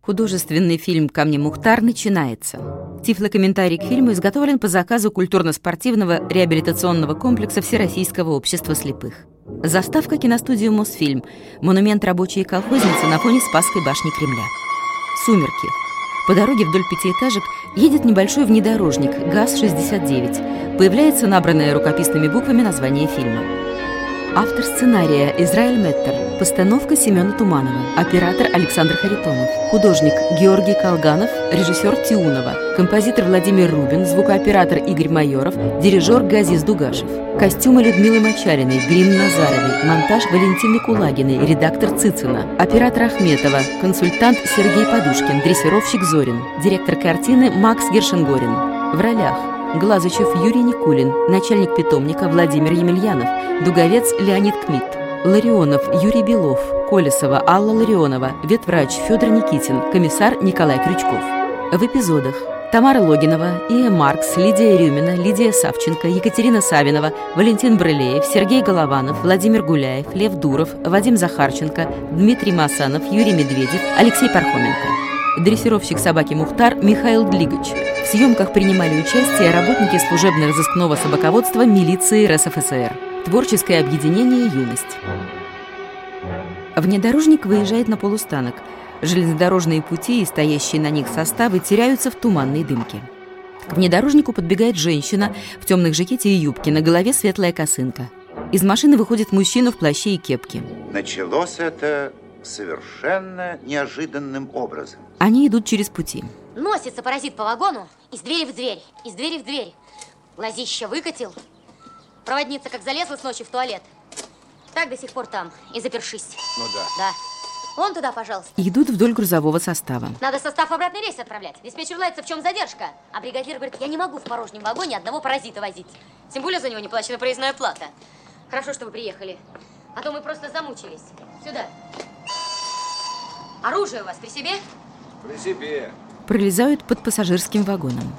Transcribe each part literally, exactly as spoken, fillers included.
Художественный фильм «Камни Мухтар» начинается. Тифлокомментарий к фильму изготовлен по заказу культурно-спортивного реабилитационного комплекса Всероссийского общества слепых. Заставка киностудии «Мосфильм». Монумент рабочей колхозницы на фоне Спасской башни Кремля. Сумерки. По дороге вдоль пятиэтажек едет небольшой внедорожник ГАЗ шестьдесят девять. Появляется набранное рукописными буквами название фильма. Автор сценария Израиль Меттер. Постановка Семена Туманова. Оператор Александр Харитонов. Художник Георгий Колганов. Режиссер Тиунова. Композитор Владимир Рубин. Звукооператор Игорь Майоров. Дирижер Газиз Дугашев. Костюмы Людмилы Мочариной. Грим Назаровой. Монтаж Валентины Кулагиной. Редактор Цицина. Оператор Ахметова. Консультант Сергей Подушкин. Дрессировщик Зорин. Директор картины Макс Гершенгорин. В ролях: Глазычев Юрий Никулин, начальник питомника Владимир Емельянов, дуговец Леонид Кмит, Ларионов Юрий Белов, Колесова Алла Ларионова, ветврач Федор Никитин, комиссар Николай Крючков. В эпизодах: Тамара Логинова, Ия Маркс, Лидия Рюмина, Лидия Савченко, Екатерина Савинова, Валентин Брылеев, Сергей Голованов, Владимир Гуляев, Лев Дуров, Вадим Захарченко, Дмитрий Масанов, Юрий Медведев, Алексей Пархоменко. Дрессировщик собаки Мухтар Михаил Длигач. В съемках принимали участие работники служебно-розыскного собаководства милиции РСФСР. Творческое объединение «Юность». Внедорожник выезжает на полустанок. Железнодорожные пути и стоящие на них составы теряются в туманной дымке. К внедорожнику подбегает женщина в темных жакете и юбке, на голове светлая косынка. Из машины выходит мужчина в плаще и кепке. Началось это совершенно неожиданным образом. Они идут через пути. Носится паразит по вагону из двери в дверь, из двери в дверь. Глазище выкатил. Проводница как залезла с ночи в туалет, так до сих пор там и запершись. Ну да. Да. Вон туда, пожалуйста. Идут вдоль грузового состава. Надо состав в обратный рейс отправлять. Диспетчер лается, в чем задержка. А бригадир говорит: я не могу в порожнем вагоне одного паразита возить. Тем более за него не плачена проездная плата. Хорошо, что вы приехали. А то мы просто замучились. Сюда. Оружие у вас при себе? При себе. Пролезают под пассажирским вагоном.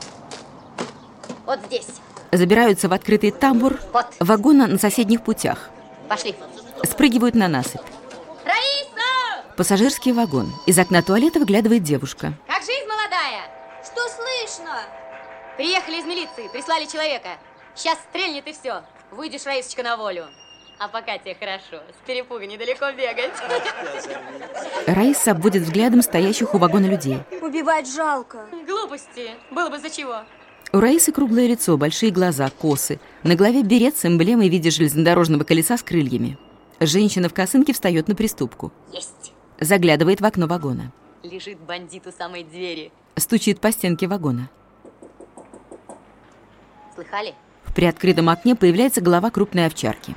Вот здесь. Забираются в открытый тамбур Вот. вагона на соседних путях. Пошли. Спрыгивают на насыпь. Раиса! Пассажирский вагон. Из окна туалета выглядывает девушка. Как жизнь молодая? Что слышно? Приехали из милиции, прислали человека. Сейчас стрельнет и все. Выйдешь, Раисочка, на волю. А пока тебе хорошо. С перепуга недалеко бегать. Раиса обводит взглядом стоящих у вагона людей. Убивать жалко. Глупости. Было бы за чего. У Раисы круглое лицо, большие глаза, косы. На голове берет с эмблемой в виде железнодорожного колеса с крыльями. Женщина в косынке встает на приступку. Есть. Заглядывает в окно вагона. Лежит бандит у самой двери. Стучит по стенке вагона. Слыхали? В приоткрытом окне появляется голова крупной овчарки.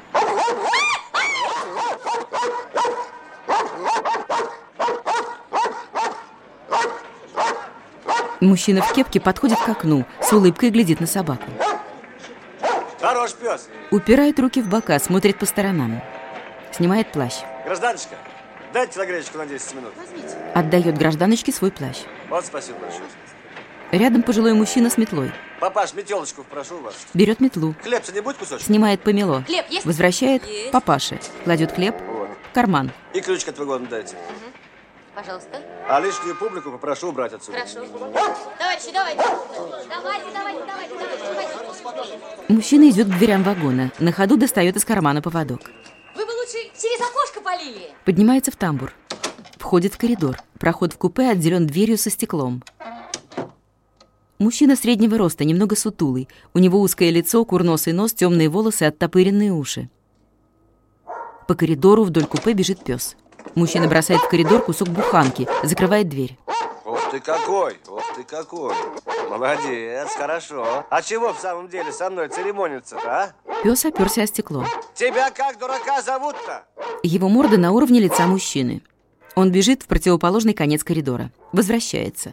Мужчина в кепке подходит к окну, с улыбкой глядит на собаку. Хорош пес. Упирает руки в бока, смотрит по сторонам. Снимает плащ. Гражданочка, дайте телогречку на десять минут. Возьмите. Отдает гражданочке свой плащ. Вот, спасибо большое. Рядом пожилой мужчина с метлой. Папаш, метелочку прошу вас. Берет метлу. Хлебца не будет кусочек? Снимает помело. Хлеб есть? Возвращает Есть. папаше. Кладет хлеб Вот. в карман. И ключик от вагона дайте. Пожалуйста. А лишнюю публику попрошу убрать отсюда. Хорошо. Товарищи, давайте. Давайте, давайте, давайте, давайте, давайте. Мужчина идет к дверям вагона. На ходу достает из кармана поводок. Вы бы лучше через окошко полили. Поднимается в тамбур. Входит в коридор. Проход в купе отделен дверью со стеклом. Мужчина среднего роста, немного сутулый. У него узкое лицо, курносый нос, темные волосы, оттопыренные уши. По коридору вдоль купе бежит пес. Мужчина бросает в коридор кусок буханки, закрывает дверь. Ух ты какой, ух ты какой. Молодец, хорошо. А чего в самом деле со мной церемониться-то, а? Пес оперся о стекло. Тебя как дурака зовут-то? Его морда на уровне лица мужчины. Он бежит в противоположный конец коридора. Возвращается.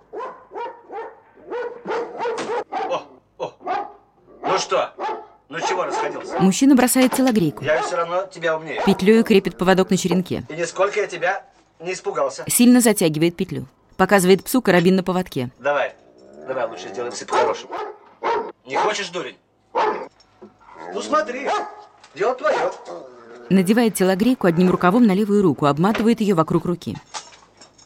О, о. Ну что? Ну чего расходился? Мужчина бросает телогрейку. Я все равно тебя умнее. Петлёю крепит поводок на черенке. И нисколько я тебя не испугался. Сильно затягивает петлю. Показывает псу карабин на поводке. Давай, давай лучше сделаем все по-хорошему. Не хочешь, дурень? Ну смотри, дело твое. Надевает телогрейку одним рукавом на левую руку, обматывает ее вокруг руки.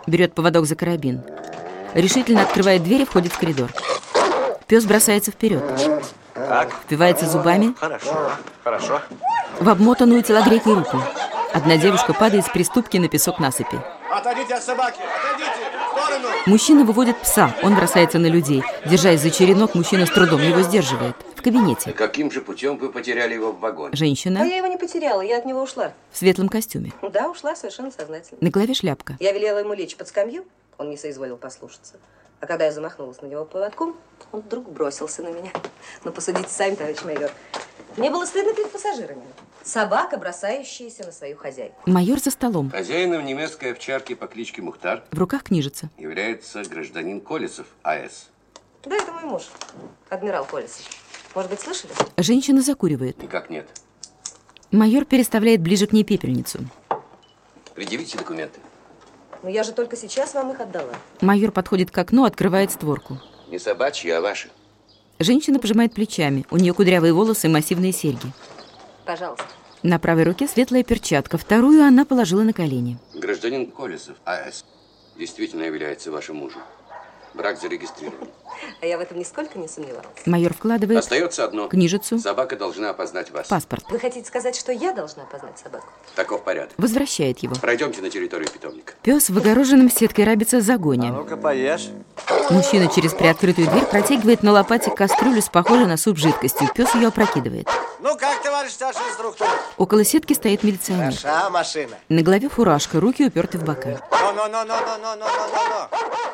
Берет поводок за карабин. Решительно открывает дверь и входит в коридор. Пес бросается вперед. Так. Впивается зубами. Хорошо, хорошо. В обмотанную телогрейкой руку. Одна девушка падает с приступки на песок насыпи. Отойдите от собаки, отойдите, в сторону. Мужчина выводит пса, он бросается на людей. Держась за черенок, мужчина с трудом его сдерживает. В кабинете. Каким же путем вы потеряли его в вагоне? Женщина А я его не потеряла, я от него ушла. в светлом костюме. Да, ушла совершенно сознательно. На голове шляпка. Я велела ему лечь под скамью, он не соизволил послушаться. А когда я замахнулась на него поводком, он вдруг бросился на меня. Ну, посудите сами, товарищ майор. Мне было стыдно перед пассажирами. Собака, бросающаяся на свою хозяйку. Майор за столом. Хозяином немецкой овчарки по кличке Мухтар В руках книжица. является гражданин Колесов А.С. Да, это мой муж, адмирал Колесов. Может быть, слышали? Женщина закуривает. Никак нет. Майор переставляет ближе к ней пепельницу. Предъявите документы. Но я же только сейчас вам их отдала. Майор подходит к окну, открывает створку. Не собачьи, а ваши. Женщина пожимает плечами. У нее кудрявые волосы и массивные серьги. Пожалуйста. На правой руке светлая перчатка. Вторую она положила на колени. Гражданин Колесов А.С. действительно является вашим мужем. Брак зарегистрирован. А я в этом нисколько не сомневалась. Майор вкладывает Остается одно. книжицу, Собака должна опознать вас. паспорт. Вы хотите сказать, что я должна познать собаку? Таков порядок. Возвращает его. Пройдемте на территорию питомника. Пес в огороженном сеткой рабице загоне. Ну-ка, поешь. Мужчина через приоткрытую дверь протягивает на лопате кастрюлю с похожей на суп жидкостью. Пес ее опрокидывает. Ну как, товарищ старший инструктор? Около сетки стоит милиционер. Хороша машина. На голове фуражка, руки уперты в бока. Ну-ну-ну-ну-ну-ну-ну-ну-ну.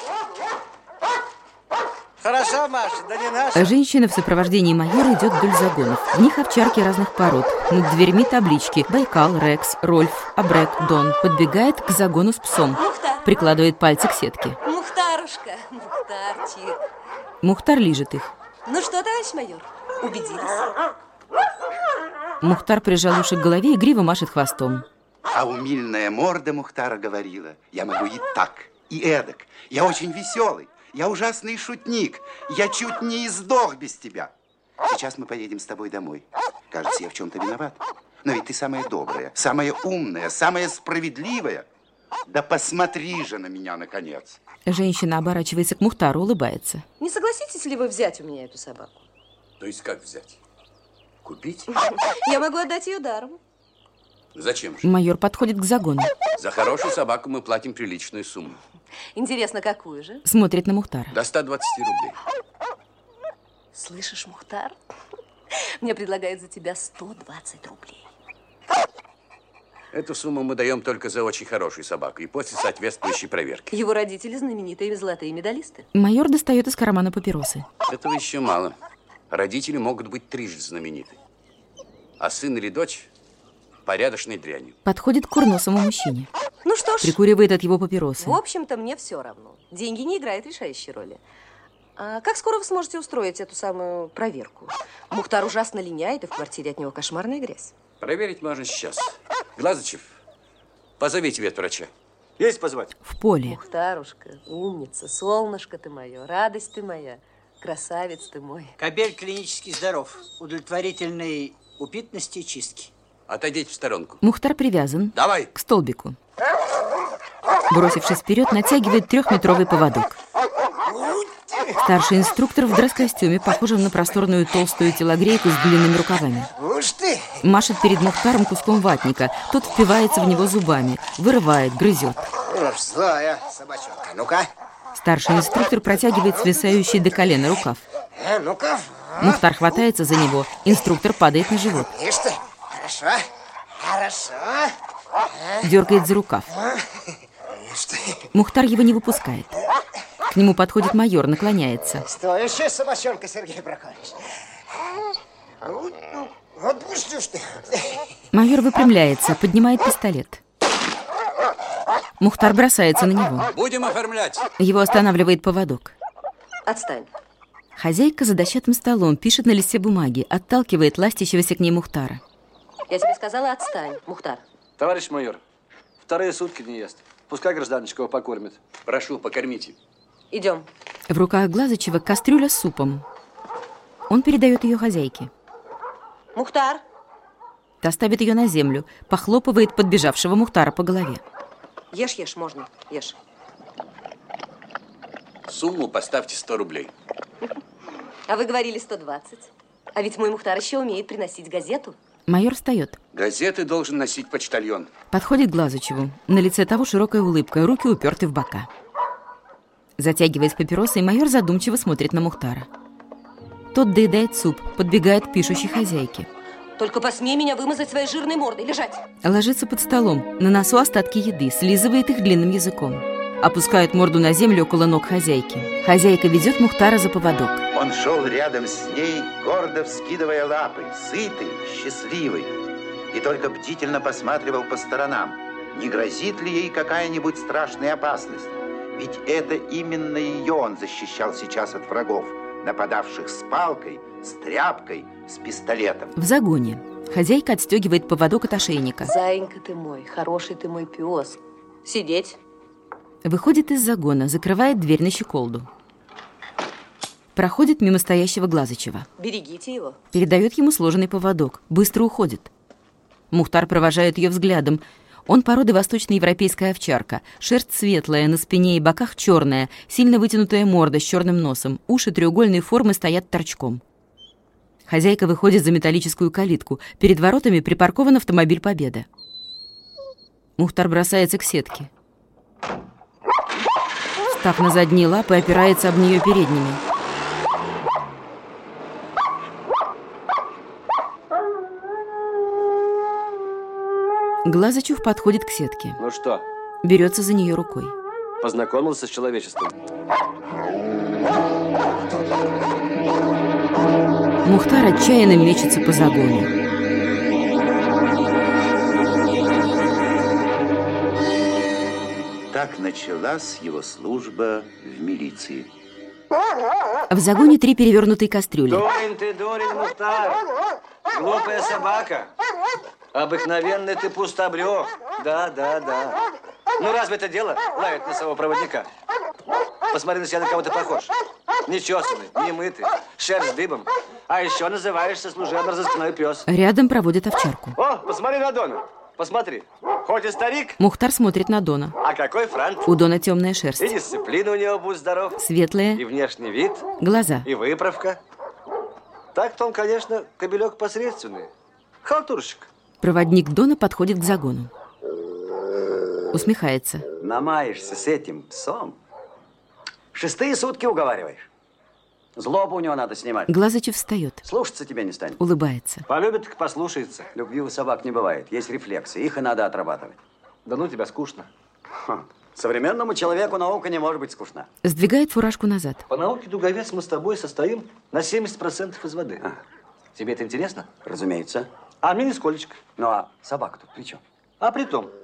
Хорошо, Маша, да не наша. Женщина в сопровождении майора идет вдоль загонов. В них овчарки разных пород. Над дверьми таблички: Байкал, Рекс, Рольф, Абрек, Дон. Подбегает к загону с псом. Мухтар. Прикладывает пальцы к сетке. Мухтарушка, Мухтарчик. Мухтар лижет их. Ну что, товарищ майор, убедились? Мухтар прижал уши к голове и игриво машет хвостом. А умильная морда Мухтара говорила: я могу и так, и эдак. Я очень веселый. Я ужасный шутник. Я чуть не издох без тебя. Сейчас мы поедем с тобой домой. Кажется, я в чем-то виноват. Но ведь ты самая добрая, самая умная, самая справедливая. Да посмотри же на меня, наконец. Женщина оборачивается к Мухтару, улыбается. Не согласитесь ли вы взять у меня эту собаку? То есть как взять? Купить? Я могу отдать ее даром. Зачем же? Майор подходит к загону. За хорошую собаку мы платим приличную сумму. Интересно, какую же? Смотрит на Мухтара. До ста двадцати рублей. Слышишь, Мухтар? Мне предлагают за тебя сто двадцать рублей. Эту сумму мы даем только за очень хорошую собаку и после соответствующей проверки. Его родители знаменитые золотые медалисты. Майор достает из кармана папиросы. Этого еще мало. Родители могут быть трижды знамениты. А сын или дочь порядочной дрянью. Подходит к курносому мужчине. Ну что ж, Прикуривает от его папиросы. в общем-то, мне все равно. Деньги не играют решающей роли. А как скоро вы сможете устроить эту самую проверку? Мухтар ужасно линяет, и в квартире от него кошмарная грязь. Проверить можно сейчас. Глазычев, позовите ветврача. Есть позвать? В поле. Мухтарушка, умница, солнышко ты мое, радость ты моя, красавец ты мой. Кобель клинически здоров. Удовлетворительной упитанности и чистки. Отойдите в сторонку. Мухтар привязан Давай. к столбику. Бросившись вперед, натягивает трехметровый поводок. Старший инструктор в дресс-костюме, похожем на просторную толстую телогрейку с длинными рукавами. Уж ты. Машет перед Мухтаром куском ватника. Тот впивается в него зубами, вырывает, грызет. Уж злая собачонка. Ну-ка. Старший инструктор протягивает свисающий до колена рукав. А, ну-ка. Мухтар хватается за него. Инструктор падает на живот. Ишь ты. Хорошо. Хорошо. Дергает за рукав. Ишь ты. Мухтар его не выпускает. К нему подходит майор, наклоняется. Стоящая собачонка, Сергей Прокофьевич. Вот, вот пусть уж ты. Майор выпрямляется, поднимает пистолет. Мухтар бросается на него. Будем оформлять. Его останавливает поводок. Отстань. Хозяйка за дощатым столом пишет на листе бумаги, отталкивает ластящегося к ней Мухтара. Я тебе сказала, отстань, Мухтар. Товарищ майор, вторые сутки не ест. Пускай гражданочка его покормит. Прошу, покормите. Идем. В руках Глазычева кастрюля с супом. Он передает ее хозяйке. Мухтар. Та ставит ее на землю, похлопывает подбежавшего Мухтара по голове. Ешь, ешь, можно, ешь. Сумму поставьте сто рублей. А вы говорили сто двадцать. А ведь мой Мухтар еще умеет приносить газету. Майор встает. Газеты должен носить почтальон. Подходит к Глазычеву. На лице того широкая улыбка, руки уперты в бока. Затягиваясь папиросой, майор задумчиво смотрит на Мухтара. Тот доедает суп, подбегает к пишущей хозяйке. Только посмей меня вымазать своей жирной мордой. Лежать. Ложится под столом, на носу остатки еды, слизывает их длинным языком. Опускает морду на землю около ног хозяйки. Хозяйка ведет Мухтара за поводок. Он шел рядом с ней, гордо вскидывая лапы, сытый, счастливый. И только бдительно посматривал по сторонам, не грозит ли ей какая-нибудь страшная опасность. Ведь это именно ее он защищал сейчас от врагов, нападавших с палкой, с тряпкой, с пистолетом. В загоне. Хозяйка отстегивает поводок от ошейника. Заинька ты мой, хороший ты мой пес. Сидеть. Выходит из загона, закрывает дверь на щеколду. Проходит мимо стоящего Глазычева. Берегите его. Передает ему сложенный поводок. Быстро уходит. Мухтар провожает ее взглядом. Он породы восточноевропейская овчарка. Шерсть светлая, на спине и боках черная, сильно вытянутая морда с черным носом. Уши треугольной формы стоят торчком. Хозяйка выходит за металлическую калитку. Перед воротами припаркован автомобиль «Победа». Мухтар бросается к сетке. Встав на задние лапы, опирается об нее передними. Глазычев подходит к сетке. Ну что? Берется за нее рукой. Познакомился с человечеством. Мухтар отчаянно мечется по загону. Так началась его служба в милиции. В загоне три перевернутые кастрюли. Дурень ты, дурень, Мухтар. Глупая собака. Обыкновенный ты пустобрех. Да, да, да. Ну разве это дело лаять на своего проводника? Посмотри на себя, на кого ты похож. Нечесанный, немытый, шерсть дыбом. А еще называешься служебно-розыскной пес. Рядом проводит овчарку. О, посмотри на Дона. Посмотри. Хоть и старик. Мухтар смотрит на Дона. А какой франт. У Дона темная шерсть. И дисциплина у него, будь здоров. Светлая. И внешний вид. Глаза. И выправка. Так-то он, конечно, кобелек посредственный. Халтурщик. Проводник Дона подходит к загону. Усмехается. Намаешься с этим псом. Шестые сутки уговариваешь. Злобу у него надо снимать. Глазычев встает. Слушаться тебя не станет. Улыбается. Полюбит, так послушается. Любви у собак не бывает. Есть рефлексы. Их и надо отрабатывать. Да ну тебя скучно. Ха. Современному человеку наука не может быть скучна. Сдвигает фуражку назад. По науке Дуговец мы с тобой состоим на семьдесят процентов из воды. А. Тебе это интересно? Разумеется. А мне нисколечко. Ну а собака тут при чем? А при том.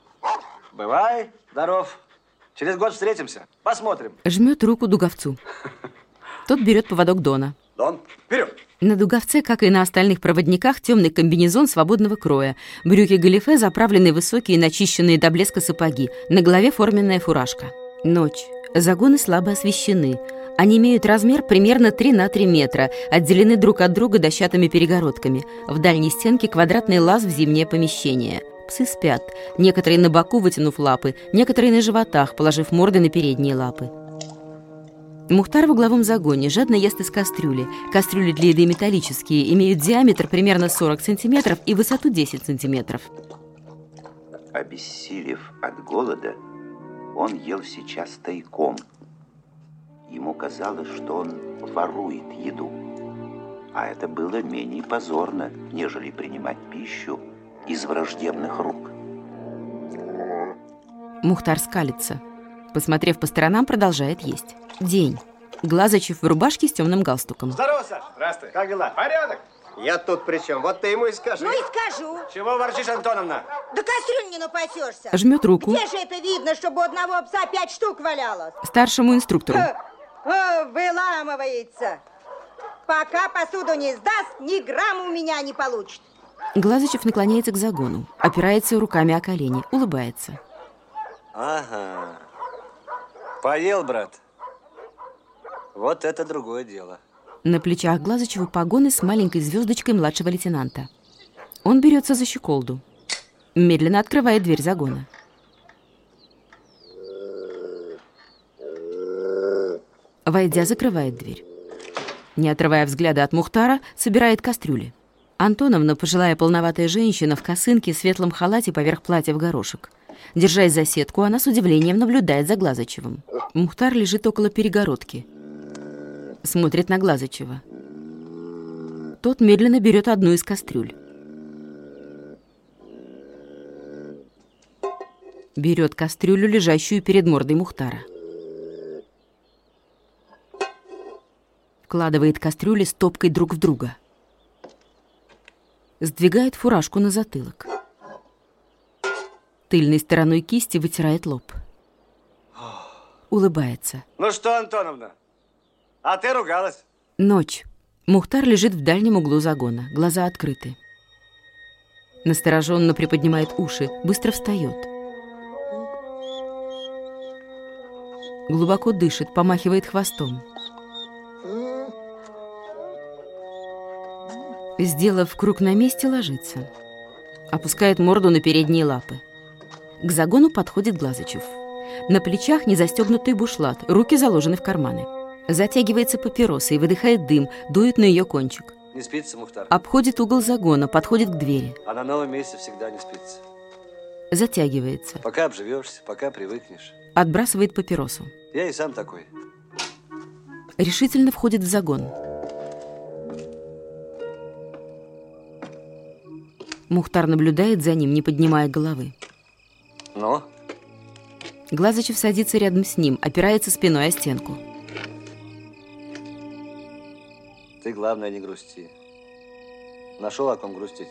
Бывай здоров. Через год встретимся. Посмотрим. Жмет руку Дуговцу. Тот берет поводок Дона. Дон, вперед! На Дуговце, как и на остальных проводниках, темный комбинезон свободного кроя. Брюки-галифе заправлены в высокие, начищенные до блеска сапоги. На голове форменная фуражка. Ночь. Загоны слабо освещены. Они имеют размер примерно три на три метра, отделены друг от друга дощатыми перегородками. В дальней стенке квадратный лаз в зимнее помещение. Псы спят. Некоторые на боку, вытянув лапы, некоторые на животах, положив морды на передние лапы. Мухтар в угловом загоне жадно ест из кастрюли. Кастрюли для еды металлические, имеют диаметр примерно сорок сантиметров и высоту десять сантиметров. Обессилев от голода, он ел сейчас тайком. Ему казалось, что он ворует еду. А это было менее позорно, нежели принимать пищу из враждебных рук. Мухтар скалится. Посмотрев по сторонам, продолжает есть. День. Глазычев в рубашке с темным галстуком. Здорово, Саш. Здравствуй. Как дела? Порядок. Я тут при чем? Вот ты ему и скажи. Ну и скажу. Чего ворчишь, Антоновна? Да кастрюль не напасешься. Жмет руку. Где же это видно, чтобы у одного пса пять штук валялось? Старшему инструктору. О, выламывается. Пока посуду не сдаст, ни грамма у меня не получит. Глазычев наклоняется к загону, опирается руками о колени, улыбается. Ага. Поел, брат. Вот это другое дело. На плечах Глазычева погоны с маленькой звездочкой младшего лейтенанта. Он берется за щеколду. Медленно открывает дверь загона. Войдя, закрывает дверь. Не отрывая взгляда от Мухтара, собирает кастрюли. Антоновна, пожилая полноватая женщина в косынке, светлом халате поверх платья в горошек. Держась за сетку, она с удивлением наблюдает за Глазычевым. Мухтар лежит около перегородки. Смотрит на Глазычева. Тот медленно берет одну из кастрюль. Берет кастрюлю, лежащую перед мордой Мухтара. Вкладывает кастрюли стопкой друг в друга. Сдвигает фуражку на затылок. Тыльной стороной кисти вытирает лоб. Улыбается. Ну что, Антоновна, а ты ругалась? Ночь. Мухтар лежит в дальнем углу загона, глаза открыты. Настороженно приподнимает уши, быстро встает. Глубоко дышит, помахивает хвостом. Сделав круг на месте, ложится. Опускает морду на передние лапы. К загону подходит Глазычев. На плечах незастегнутый бушлат, руки заложены в карманы. Затягивается папиросой, выдыхает дым, дует на ее кончик. Не спится, Мухтар? Обходит угол загона, подходит к двери. А на новом месте всегда не спится. Затягивается. Пока обживешься, пока привыкнешь. Отбрасывает папиросу. Я и сам такой. Решительно входит в загон. Мухтар наблюдает за ним, не поднимая головы. Ну? Глазычев садится рядом с ним, опирается спиной о стенку. Ты, главное, не грусти. Нашел о ком грустить.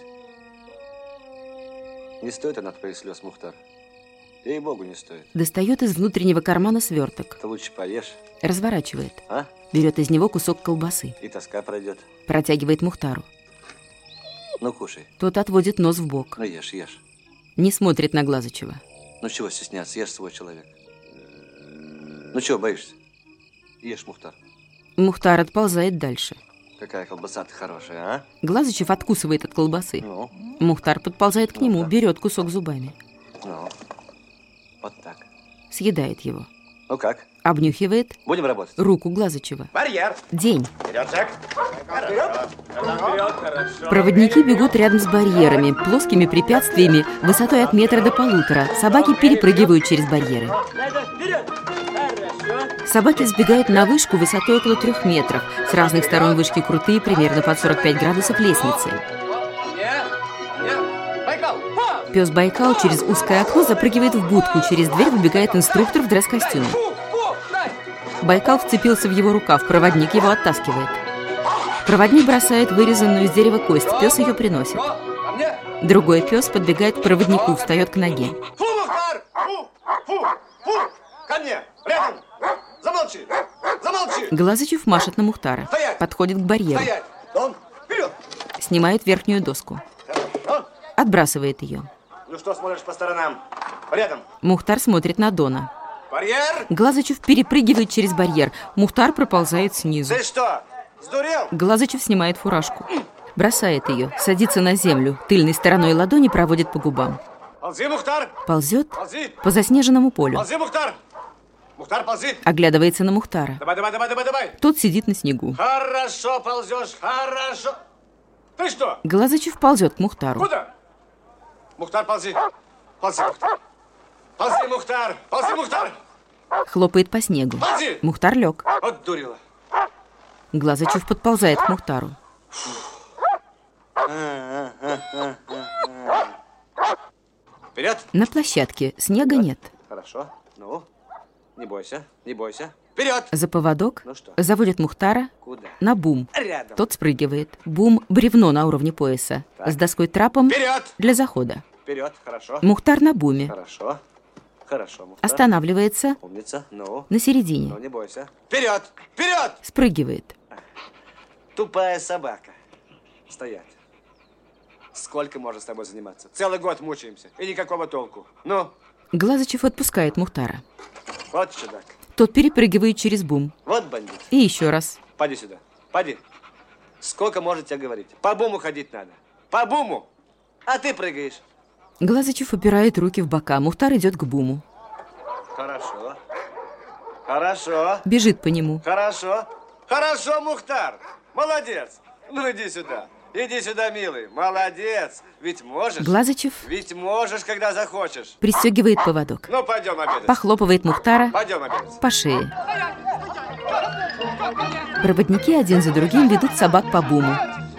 Не стоит она твоих слез, Мухтар. Ей-богу, не стоит. Достает из внутреннего кармана сверток. Ты лучше поешь. Разворачивает. А? Берет из него кусок колбасы. И тоска пройдет. Протягивает Мухтару. Ну, кушай. Тот отводит нос в бок. Ну, ешь, ешь. Не смотрит на Глазычева. Ну, чего стесняться? Ешь, свой человек. Ну, чего боишься? Ешь, Мухтар. Мухтар отползает дальше. Какая колбаса-то хорошая, а? Глазычев откусывает от колбасы. Ну? Мухтар подползает к нему, Ну-ка. берет кусок зубами. Ну, вот так. Съедает его. Ну как? Обнюхивает. Будем работать? Руку Глазычева. Барьер. День. Вперед, Джек. Вперед. Вперед, хорошо. Проводники бегут рядом с барьерами, плоскими препятствиями, высотой от метра до полутора. Собаки перепрыгивают через барьеры. Собаки сбегают на вышку высотой около трех метров. С разных сторон вышки крутые, примерно под сорок пять градусов лестницы. Пес Байкал через узкое окно запрыгивает в будку. Через дверь выбегает инструктор в дресс-костюме. Байкал вцепился в его рукав, проводник его оттаскивает. Проводник бросает вырезанную из дерева кость, пес ее приносит. Другой пес подбегает к проводнику, встает к ноге. Фу, Мухтар! Фу! Фу! Фу! Ко мне! Рядом! Замолчи! Замолчи! Глазычев машет на Мухтара. Стоять! Подходит к барьеру. Стоять! Дон! Вперед! Снимает верхнюю доску. Хорошо. Отбрасывает ее. Ну что смотришь по сторонам? Рядом! Мухтар смотрит на Дона. Барьер! Глазычев перепрыгивает через барьер. Мухтар проползает снизу. Ты что, сдурел? Глазычев снимает фуражку. Бросает ее, садится на землю, тыльной стороной ладони проводит по губам. Ползи, Мухтар! Ползет Ползи! по заснеженному полю. Ползи, Мухтар! Мухтар, ползи! Оглядывается на Мухтара. Давай, давай, давай, давай, давай! Тот сидит на снегу. Хорошо ползешь, хорошо! Ты что? Глазычев ползет к Мухтару. Куда? Мухтар, ползи! Ползи, Мухтар! Ползи, Мухтар! Ползи, Мухтар! Хлопает по снегу. Ползи! Мухтар лег. Вот дурила. Глазычев подползает к Мухтару. Вперед! На площадке снега нет. Хорошо. Ну, не бойся, не бойся. Вперед! За поводок Ну что? заводит Мухтара Куда? на бум. Рядом. Тот спрыгивает. Бум – бревно на уровне пояса. Так. С доской трапом Вперед! для захода. Вперед, хорошо. Мухтар на буме. Хорошо. Хорошо, Мухтар. Останавливается Умница. Ну. на середине. Ну, не бойся. Вперед! Вперед! Спрыгивает. Тупая собака. Стоять. Сколько можно с тобой заниматься? Целый год мучаемся. И никакого толку. Ну, Глазычев отпускает Мухтара. вот чудак. Тот перепрыгивает через бум. Вот бандит. И еще раз. Поди сюда. Поди. Сколько может тебе говорить? По буму ходить надо. По буму. А ты прыгаешь. Глазычев упирает руки в бока. Мухтар идет к буму. Хорошо. Хорошо. Бежит по нему. Хорошо. Хорошо, Мухтар. Молодец. Ну, иди сюда. Иди сюда, милый. Молодец. Ведь можешь. Глазычев. Ведь можешь, когда захочешь. Пристегивает поводок. Ну, пойдем обедать. Похлопывает Мухтара. Пойдем обедать. По шее. Проводники один за другим ведут собак по буму.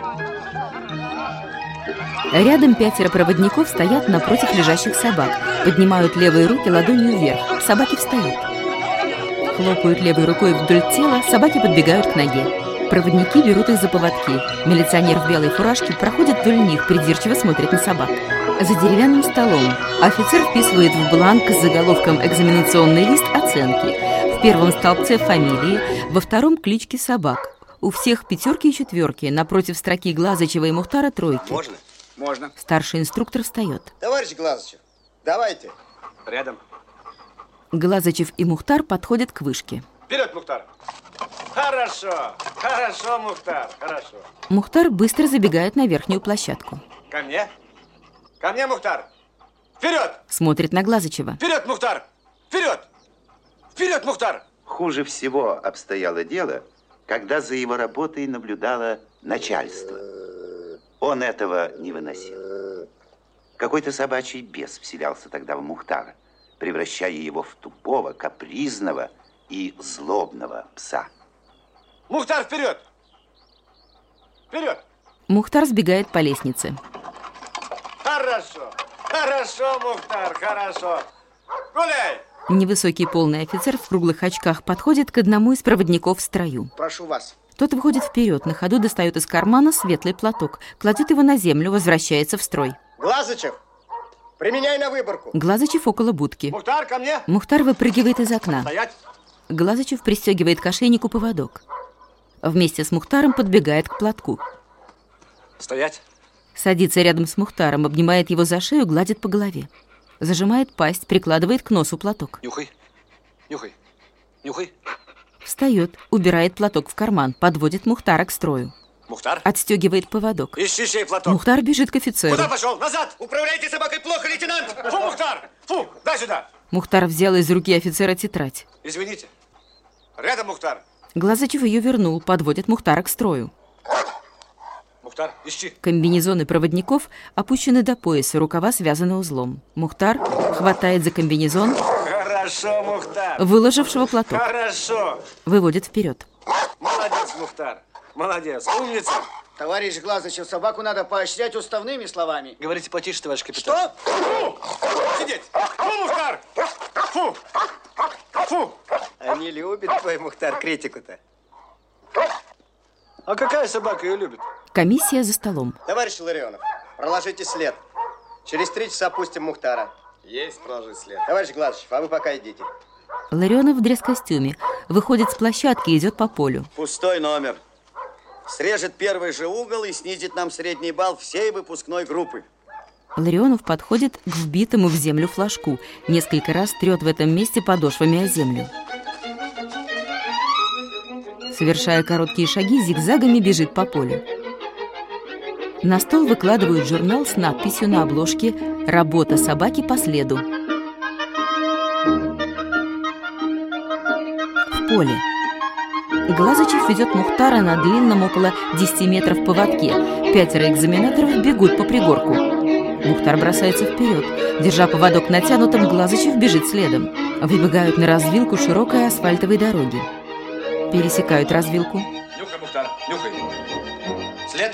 Рядом пятеро проводников стоят напротив лежащих собак. Поднимают левые руки ладонью вверх. Собаки встают. Хлопают левой рукой вдоль тела, собаки подбегают к ноге. Проводники берут их за поводки. Милиционер в белой фуражке проходит вдоль них, придирчиво смотрит на собак. За деревянным столом офицер вписывает в бланк с заголовком «Экзаменационный лист» оценки. В первом столбце фамилии, во втором клички собак. У всех пятерки и четверки, напротив строки Глазычева и Мухтара тройки. Можно? Можно. Старший инструктор встает. Товарищ Глазычев, давайте. Рядом. Глазычев и Мухтар подходят к вышке. Вперед, Мухтар. Хорошо. Хорошо, Мухтар. Хорошо. Мухтар быстро забегает на верхнюю площадку. Ко мне. Ко мне, Мухтар. Вперед. Смотрит на Глазычева. Вперед, Мухтар. Вперед. Вперед, Мухтар. Хуже всего обстояло дело, когда за его работой наблюдало начальство. Он этого не выносил. Какой-то собачий бес вселялся тогда в Мухтара, превращая его в тупого, капризного и злобного пса. Мухтар, вперед! Вперед! Мухтар сбегает по лестнице. Хорошо! Хорошо, Мухтар, хорошо! Гуляй! Невысокий полный офицер в круглых очках подходит к одному из проводников в строю. Прошу вас. Тот выходит вперед, на ходу достает из кармана светлый платок, кладет его на землю, возвращается в строй. Глазычев, применяй на выборку. Глазычев около будки. Мухтар, ко мне! Мухтар выпрыгивает из окна. Стоять! Глазычев пристегивает к ошейнику поводок. Вместе с Мухтаром подбегает к платку. Стоять! Садится рядом с Мухтаром, обнимает его за шею, гладит по голове. Зажимает пасть, прикладывает к носу платок. Нюхай, нюхай, нюхай. Встает, убирает платок в карман, подводит Мухтара к строю. Мухтар? Отстегивает поводок. Ищи чей платок. Мухтар бежит к офицеру. Куда пошел? Назад! Управляйте собакой плохо, лейтенант! Фу, Мухтар! Фу, дай сюда! Мухтар взял из руки офицера тетрадь. Извините. Рядом, Мухтар. Глазычев ее вернул, подводит Мухтара к строю. Мухтар, ищи. Комбинезоны проводников опущены до пояса, рукава связаны узлом. Мухтар хватает за комбинезон, Хорошо, Мухтар. выложившего платок. Хорошо. Выводит вперед. Молодец, Мухтар. Молодец. Умница. Товарищ Глазычев, собаку надо поощрять уставными словами. Говорите потише, товарищ капитан. Что? Фу! Сидеть! Фу, Мухтар! Фу! Фу! Они любят твой, Мухтар, критику-то. А какая собака ее любит? Комиссия за столом. Товарищ Ларионов, проложите след. Через три часа пустим Мухтара. Есть проложить след. Товарищ Глазычев, а вы пока идите. Ларионов в дресс-костюме. Выходит с площадки и идет по полю. Пустой номер. Срежет первый же угол и снизит нам средний балл всей выпускной группы. Ларионов подходит к вбитому в землю флажку. Несколько раз трет в этом месте подошвами о землю. Совершая короткие шаги, зигзагами бежит по полю. На стол выкладывают журнал с надписью на обложке «Работа собаки по следу». В поле. Глазычев ведет Мухтара на длинном около десяти метров поводке. Пятеро экзаменаторов бегут по пригорку. Мухтар бросается вперед. Держа поводок натянутым, Глазычев бежит следом. Выбегают на развилку широкой асфальтовой дороги. Пересекают развилку. Нюхай, Мухтар, нюхай. След.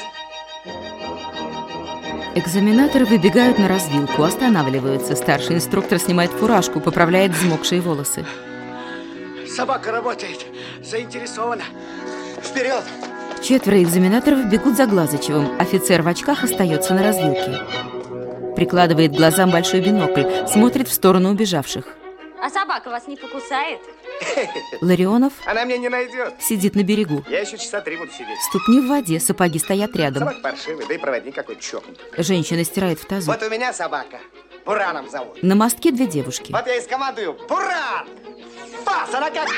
Экзаменаторы выбегают на развилку, останавливаются. Старший инструктор снимает фуражку, поправляет взмокшие волосы. Собака работает. Заинтересована. Вперед! Четверо экзаменаторов бегут за Глазычевым. Офицер в очках остается на развилке. Прикладывает к глазам большой бинокль, смотрит в сторону убежавших. А собака вас не покусает? Ларионов Она мне не найдет. сидит на берегу. Я еще часа три буду сидеть. Ступни в воде, сапоги стоят рядом. Собак паршивый, да и проводник какой-то чокнутый. Женщина стирает в тазу. Вот у меня собака. Бураном зовут. На мостке две девушки. Вот я и скомандую. Буран! Фас, она как...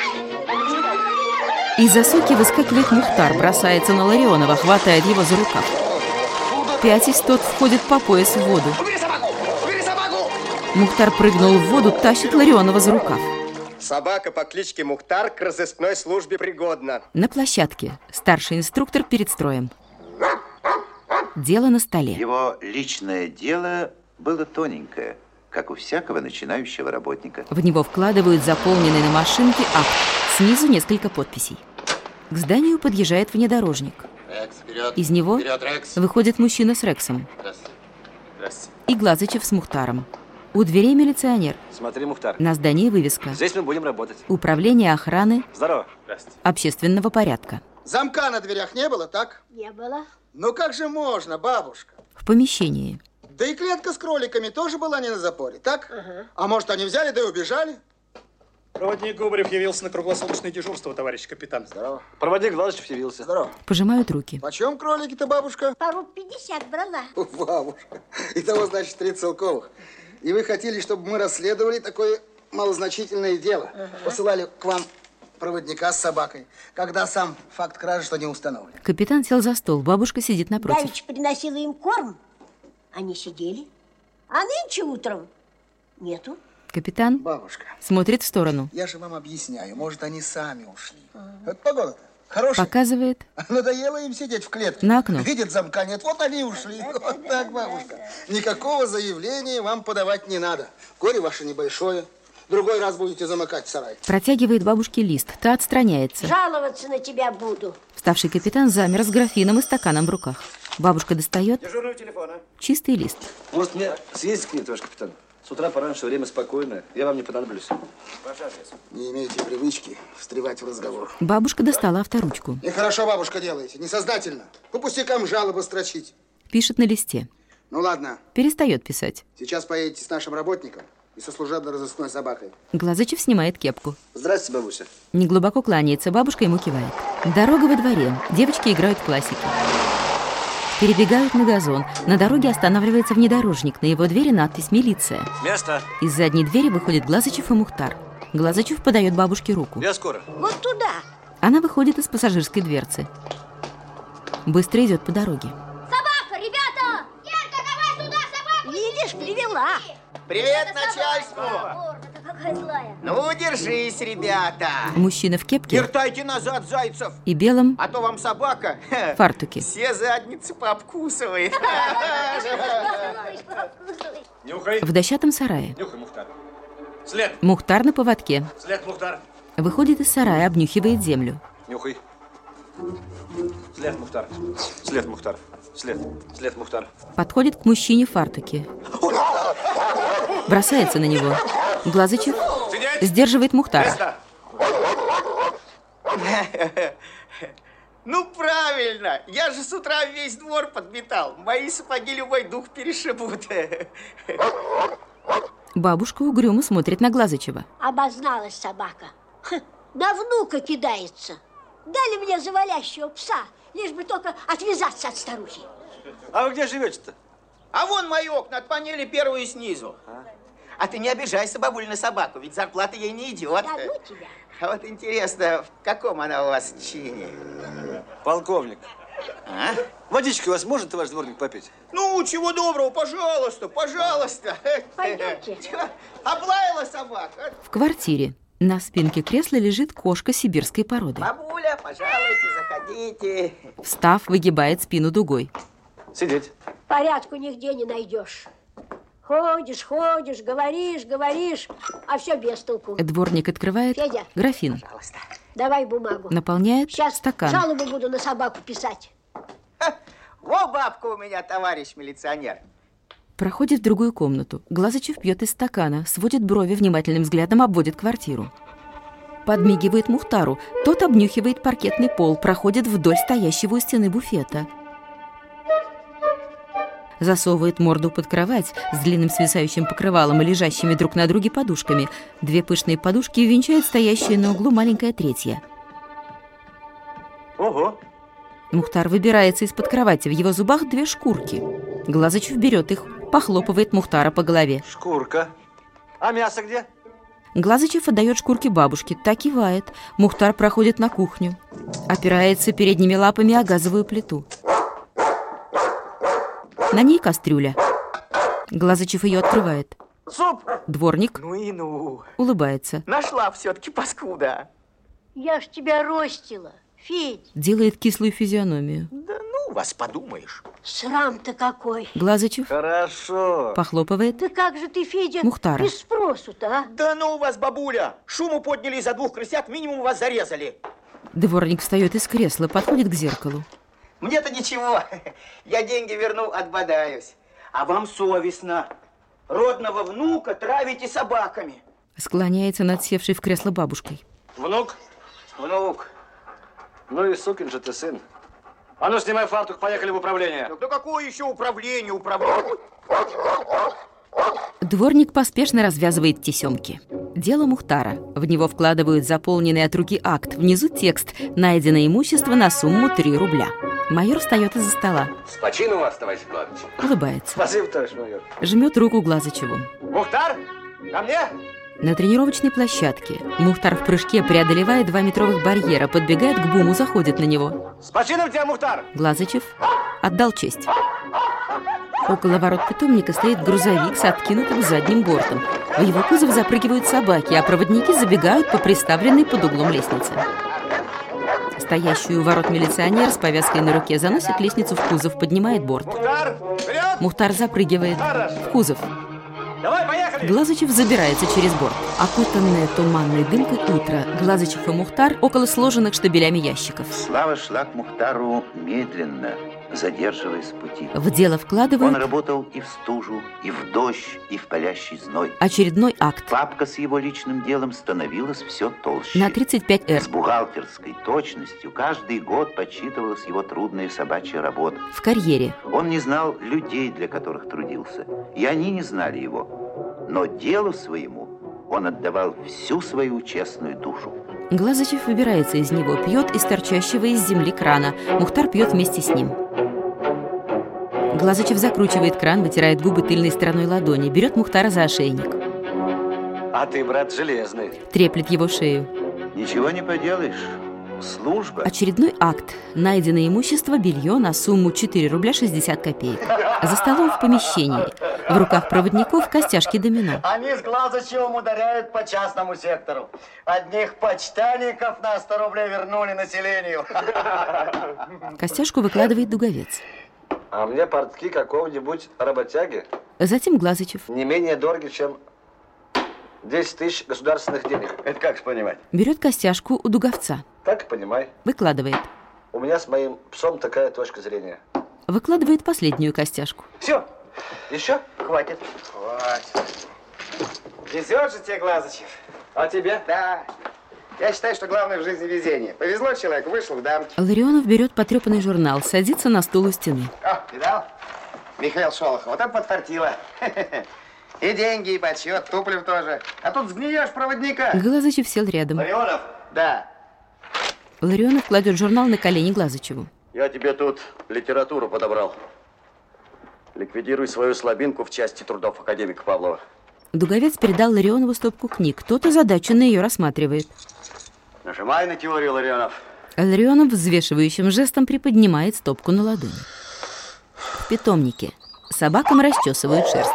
Из засоки выскакивает Мухтар, бросается на Ларионова, хватает его за рукав. Пятясь, тот входит по пояс в воду. Убери собаку! Убери собаку! Мухтар прыгнул в воду, тащит Ларионова за рукав. Собака по кличке Мухтар к разыскной службе пригодна. На площадке. Старший инструктор перед строем. Дело на столе. Его личное дело было тоненькое, как у всякого начинающего работника. В него вкладывают заполненный на машинке акт. Снизу несколько подписей. К зданию подъезжает внедорожник. Рекс, вперед. Из него Вперед, Рекс. выходит мужчина с Рексом. Здравствуйте. Здравствуйте. И Глазычев с Мухтаром. У дверей милиционер. Смотри, Мухтар. На здании вывеска. Здесь мы будем работать. Управление охраны. Здорово. Здравствуйте. Общественного порядка. Замка на дверях не было, так? Не было. Ну как же можно, бабушка? В помещении. Да и клетка с кроликами тоже была не на запоре, так? Ага. А может, они взяли, да и убежали? Проводник Губарев явился на круглосуточное дежурство, товарищ капитан. Здорово. Проводник Глазычев явился. Здорово. Пожимают руки. Почем кролики-то, бабушка? Пару пятьдесят брала. Бабушка. Итого, значит, три целковых. И вы хотели, чтобы мы расследовали такое малозначительное дело. Ага. Посылали к вам проводника с собакой, когда сам факт кражи что не установлен. Капитан сел за стол, бабушка сидит напротив. Давич приносила им корм, они сидели. А нынче утром нету. Капитан Бабушка. смотрит в сторону. Я же вам объясняю, может, они сами ушли. Ага. Вот погода-то хорошая. Показывает. Надоело им сидеть в клетке. На окно. Видят, замка нет, вот они ушли. Вот так, бабушка. Никакого заявления вам подавать не надо. Горе ваше небольшое. Другой раз будете замыкать в сарай. Протягивает бабушке лист. Та отстраняется. Жаловаться на тебя буду. Вставший капитан замер с графином и стаканом в руках. Бабушка достает Дежурного телефона. чистый лист. Может, мне съездить к ней, товарищ капитан? С утра пораньше, время спокойное. Я вам не понадоблюсь. Не имейте привычки встревать в разговор. Бабушка достала авторучку. Нехорошо, бабушка, делаете. Несознательно. По пустякам жалобы строчить. Пишет на листе. Ну ладно. Перестает писать. Сейчас поедете с нашим работником и со служебно-розыскной собакой. Глазычев снимает кепку. Здравствуйте, бабуся. Неглубоко кланяется, бабушка ему кивает. Дорога во дворе. Девочки играют в классики. Перебегают на газон. На дороге останавливается внедорожник. На его двери надпись «Милиция». Место. Из задней двери выходит Глазычев и Мухтар. Глазычев подает бабушке руку. Я скоро. Вот туда. Она выходит из пассажирской дверцы. Быстро идет по дороге. Собака, ребята! Ярка, давай сюда собаку! Видишь, привела. Привет начальству! Морда-то какая злая. Ну, держись, ребята! Мужчина в кепке Вертайте назад, зайцев! и белом А то вам собака в фартуке. все задницы пообкусывает. Нюхай. В дощатом сарае. Нюхай, Мухтар. След. Мухтар на поводке. След, Мухтар. Выходит из сарая, обнюхивает землю. Нюхай. След, Мухтар. След, Мухтар. След. След, Мухтар. Подходит к мужчине в фартуке. Бросается на него. Глазычев сдерживает Мухтара. Ну, правильно! Я же с утра весь двор подметал. Мои сапоги любой дух перешибут. Бабушка угрюмо смотрит на Глазычева. Обозналась собака. Хм, на внука кидается. Дали мне завалящего пса, лишь бы только отвязаться от старухи. А вы где живете-то? А вон мои окна, от панели первую снизу. А, а ты не обижайся, бабуль, на собаку, ведь зарплата ей не идет. Да ну тебя. А вот интересно, в каком она у вас чине? Полковник. А? Водички у вас может, ваш дворник, попить? Ну, чего доброго, пожалуйста, пожалуйста. Пойдемте. Облаяла собака. В квартире на спинке кресла лежит кошка сибирской породы. Бабуля, пожалуйте, заходите. Встав, выгибает спину дугой. Сидеть. Порядку нигде не найдешь. Ходишь, ходишь, говоришь, говоришь, а все без толку. Дворник открывает Федя. графин. Пожалуйста. Давай бумагу. Наполняет Сейчас стакан. жалобу буду на собаку писать. Во, бабка у меня, товарищ милиционер. Проходит в другую комнату. Глазычев пьет из стакана, сводит брови, внимательным взглядом обводит квартиру. Подмигивает Мухтару. Тот обнюхивает паркетный пол, проходит вдоль стоящего у стены буфета. Засовывает морду под кровать с длинным свисающим покрывалом и лежащими друг на друге подушками. Две пышные подушки венчают стоящая на углу маленькая третья. Ого! Мухтар выбирается из-под кровати. В его зубах две шкурки. Глазычев берет их, похлопывает Мухтара по голове. Шкурка. А мясо где? Глазычев отдает шкурки бабушке. Та кивает. Мухтар проходит на кухню. Опирается передними лапами о газовую плиту. На ней кастрюля. Глазычев ее открывает. Суп! Дворник Ну и ну. улыбается. Нашла все-таки паскуда. Я ж тебя ростила, Федь. Делает кислую физиономию. Да ну вас, подумаешь. Срам-то какой. Глазычев Хорошо. похлопывает. Да как же ты, Федя, Мухтара. без спросу-то, а? Да ну у вас, бабуля. Шуму подняли из-за двух крысят, минимум вас зарезали. Дворник встает из кресла, подходит к зеркалу. Мне-то ничего. Я деньги верну, отбодаюсь. А вам совестно. Родного внука травите собаками. Склоняется над севшей в кресло бабушкой. Внук? Внук. Ну и сукин же ты сын. А ну, снимай фартук, поехали в управление. Да какое еще управление, управление? Дворник поспешно развязывает тесемки. Дело Мухтара. В него вкладывают заполненный от руки акт. Внизу текст «Найдено имущество на сумму три рубля». Майор встает из-за стола. С почину вас, товарищ Гладыч. Улыбается. Спасибо, товарищ майор. Жмет руку Глазычеву. Мухтар, ко мне? На тренировочной площадке Мухтар в прыжке преодолевает два метровых барьера, подбегает к буму, заходит на него. С почином тебя, Мухтар! Глазычев отдал честь. Около ворот питомника стоит грузовик с откинутым задним бортом. В его кузов запрыгивают собаки, а проводники забегают по приставленной под углом лестнице. Стоящий у ворот милиционер с повязкой на руке заносит лестницу в кузов, поднимает борт. Мухтар, вперед! Мухтар запрыгивает в кузов. Давай, поехали! Глазычев забирается через борт. Окутанное туманной дымкой утро. Глазычев и Мухтар около сложенных штабелями ящиков. Слава шла к Мухтару медленно, задерживаясь в пути. В дело вкладывают... Он работал и в стужу, и в дождь, и в палящий зной. Очередной акт. Папка с его личным делом становилась все толще. На тридцать пять эр. С бухгалтерской точностью каждый год подсчитывалась его трудная собачья работа. В карьере. Он не знал людей, для которых трудился, и они не знали его. Но делу своему он отдавал всю свою честную душу. Глазычев выбирается из него, пьет из торчащего из земли крана. Мухтар пьет вместе с ним. Глазычев закручивает кран, вытирает губы тыльной стороной ладони, берет Мухтара за ошейник. А ты, брат, железный. Треплет его шею. Ничего не поделаешь. Служба. Очередной акт. Найденное имущество, белье на сумму четыре рубля шестьдесят копеек. За столом в помещении. В руках проводников костяшки домино. Они с Глазычевым ударяют по частному сектору. Одних почтальников на сто рублей вернули населению. Костяшку выкладывает Дуговец. А мне портки какого-нибудь работяги. Затем Глазычев. Не менее дороги, чем десять тысяч государственных денег. Это как же понимать? Берет костяшку у Дуговца. Так и понимай. Выкладывает. У меня с моим псом такая точка зрения. Выкладывает последнюю костяшку. Все. Еще? Хватит. Хватит. Везет же тебе, Глазычев. А тебе? Да. Я считаю, что главное в жизни везение. Повезло человеку, вышел в дамки. Ларионов берет потрепанный журнал, садится на стул у стены. О, видал? Михаил Шолохов, вот там подфартило. И деньги, и подсчет, Туплев тоже. А тут сгниешь проводника. Глазычев сел рядом. Ларионов? Да. Ларионов кладет журнал на колени Глазычеву. Я тебе тут литературу подобрал. Ликвидируй свою слабинку в части трудов академика Павлова. Дуговец передал Ларионову стопку книг. Тот озадаченно ее рассматривает. Нажимай на теорию, Ларионов. Ларионов взвешивающим жестом приподнимает стопку на ладони. В питомнике. Собакам расчесывают шерсть.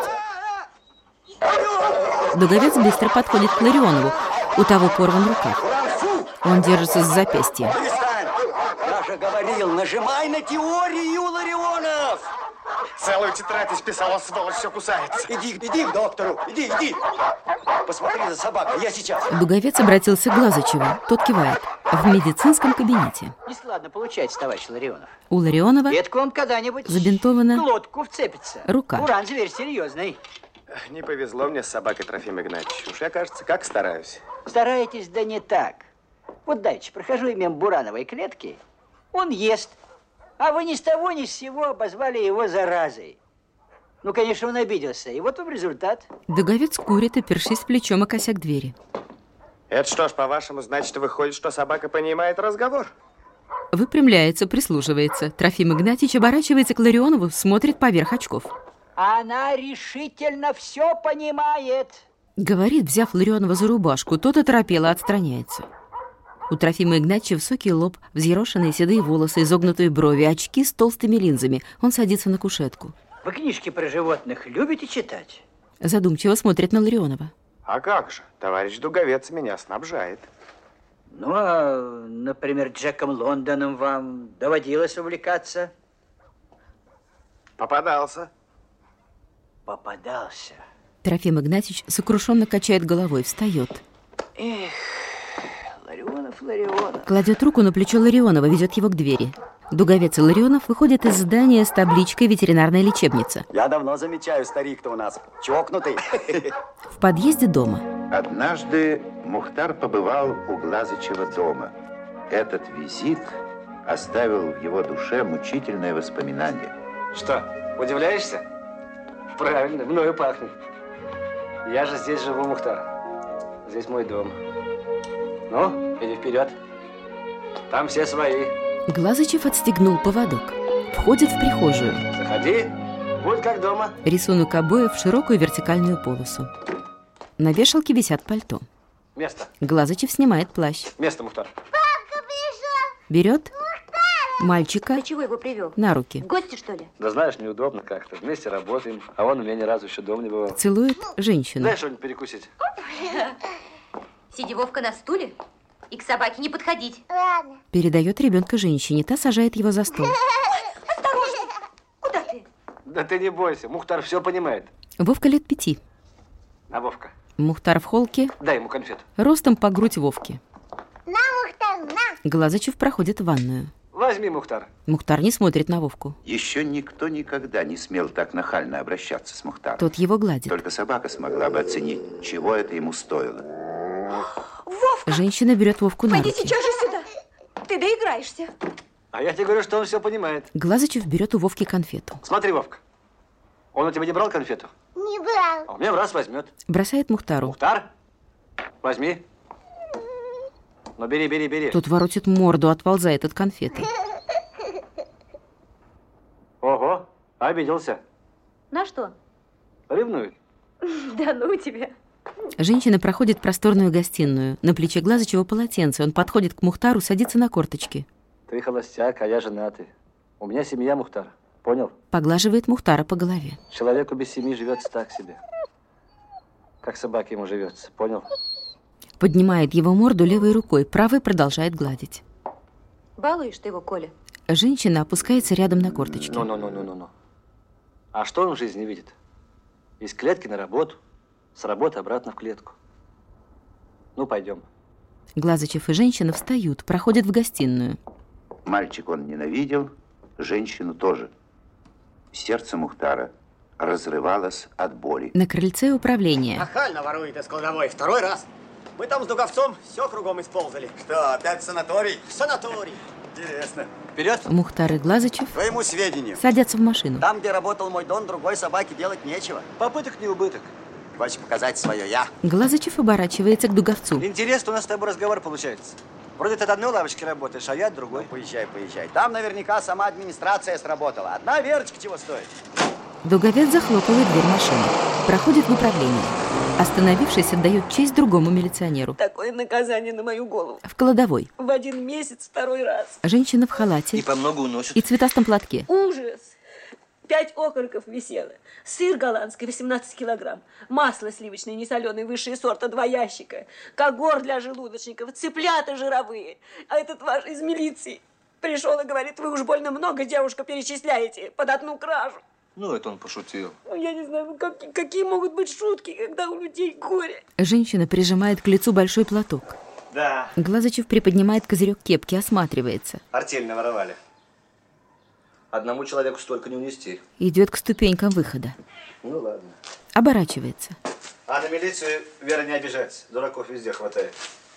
Дуговец быстро подходит к Ларионову. У того порван рукав. Он держится за запястье. Я же говорил, нажимай на теорию, Ларионов! Целую тетрадь исписала, сволочь, все кусается. Иди, иди к доктору, иди, иди. Посмотри за собакой, я сейчас. Дуговец обратился к Глазычеву. Тот кивает. В медицинском кабинете. Нескладно получается, товарищ Ларионов. У Ларионова Это к вам когда-нибудь забинтована глотку вцепится. рука. Уран зверь серьезный. Не повезло мне с собакой, Трофим Игнатьевич. Уж я, кажется, как стараюсь. Стараетесь, да не так. Вот дальше прохожу мимо бурановой клетки. Он ест. А вы ни с того ни с сего обозвали его заразой. Ну, конечно, он обиделся. И вот вам результат. Дуговец курит, опершись плечом о косяк двери. Это что ж, по-вашему, значит, выходит, что собака понимает разговор? Выпрямляется, прислушивается. Трофим Игнатьевич оборачивается к Ларионову, смотрит поверх очков. Она решительно все понимает. Говорит, взяв Ларионова за рубашку, тот оторопело отстраняется. У Трофима Игнатьевича высокий лоб, взъерошенные седые волосы, изогнутые брови, очки с толстыми линзами. Он садится на кушетку. Вы книжки про животных любите читать? Задумчиво смотрит на Ларионова. А как же? Товарищ Дуговец меня снабжает. Ну, а, например, Джеком Лондоном вам доводилось увлекаться? Попадался. Попадался. Трофим Игнатьевич сокрушенно качает головой, встает. Эх, Ларионов, Ларионов. Кладет руку на плечо Ларионова, ведет его к двери. Дуговец и Ларионов выходят из здания с табличкой «Ветеринарная лечебница». Я давно замечаю, старик-то у нас чокнутый. В подъезде дома. Однажды Мухтар побывал у Глазычева дома. Этот визит оставил в его душе мучительное воспоминание. Что, удивляешься? Правильно, мною пахнет. Я же здесь живу, Мухтар. Здесь мой дом. Ну, иди вперед. Там все свои. Глазычев отстегнул поводок. Входит в прихожую. Заходи, будь как дома. Рисунок обоев в широкую вертикальную полосу. На вешалке висят пальто. Место. Глазычев снимает плащ. Место, Мухтар. Берет мальчика. Ты чего его привел? На руки. В гости, что ли? Да знаешь, неудобно как-то. Вместе работаем, а он у меня ни разу еще дома не бывал. Целует женщину. Дай что-нибудь перекусить. Сиди, Вовка, на стуле и к собаке не подходить. Ладно. Передает ребенка женщине. Та сажает его за стол. Осторожно. Куда ты? Да ты не бойся, Мухтар все понимает. Вовка лет пяти. А Вовка? Мухтар в холке. Дай ему конфету. Ростом по грудь Вовки. На, Мухтар, на. Глазычев проходит в ванную. Возьми, Мухтар. Мухтар не смотрит на Вовку. Еще никто никогда не смел так нахально обращаться с Мухтаром. Тот его гладит. Только собака смогла бы оценить, чего это ему стоило. Вовка! Женщина берет Вовку на Пойди руки. сейчас же сюда. Ты доиграешься. А я тебе говорю, что он все понимает. Глазычев берет у Вовки конфету. Смотри, Вовка. Он у тебя не брал конфету? Не брал. А у меня в раз возьмет. Бросает Мухтару. Мухтар, возьми. Ну, бери, бери, бери. Тот воротит морду, отползает от конфеты. Ого, обиделся. На что? Ревнует. Да ну тебя. Женщина проходит просторную гостиную. На плече Глазычева полотенце. Он подходит к Мухтару, садится на корточки. Ты холостяк, а я женатый. У меня семья, Мухтар. Понял? Поглаживает Мухтара по голове. Человеку без семьи живется так себе. Как собаке ему живется. Понял? Поднимает его морду левой рукой, правой продолжает гладить. Балуешь ты его, Коля? Женщина опускается рядом на корточки. Ну-ну-ну-ну-ну. А что он в жизни видит? Из клетки на работу, с работы обратно в клетку. Ну, пойдем. Глазычев и женщина встают, проходят в гостиную. Мальчик он ненавидел, женщину тоже. Сердце Мухтара разрывалось от боли. На крыльце управления. Нахально ворует из кладовой второй раз. Мы там с Дуговцом все кругом исползали. Что, опять санаторий? Санаторий. Интересно. Вперед. Мухтар и Глазычев Твоему сведению. садятся в машину. Там, где работал мой Дон, другой собаке делать нечего. Попыток не убыток. Хочешь показать свое я? Глазычев оборачивается к Дуговцу. Интересно у нас с тобой разговор получается. Вроде ты от одной лавочки работаешь, а я от другой. Ну, поезжай, поезжай. Там наверняка сама администрация сработала. Одна Верочка чего стоит? Дуговец захлопывает дверь машины. Проходит в управление. Остановившись, отдает честь другому милиционеру. Такое наказание на мою голову. В кладовой. В один месяц второй раз. Женщина в халате. И по много уносит. И цветастом платке. Ужас! Пять окороков висело. Сыр голландский восемнадцать килограмм. Масло сливочное несоленое высшего сорта два ящика. Когор для желудочников. Цыплята жировые. А этот ваш из милиции пришел и говорит: вы уж больно много, девушка, перечисляете под одну кражу. Ну, это он пошутил. Ну, я не знаю, ну, как, какие могут быть шутки, когда у людей горе. Женщина прижимает к лицу большой платок. Да. Глазычев приподнимает козырек кепки, осматривается. Артель наворовали. Одному человеку столько не унести. Идет к ступенькам выхода. Ну, ладно. Оборачивается. А на милицию, Вера, не обижается. Дураков везде хватает.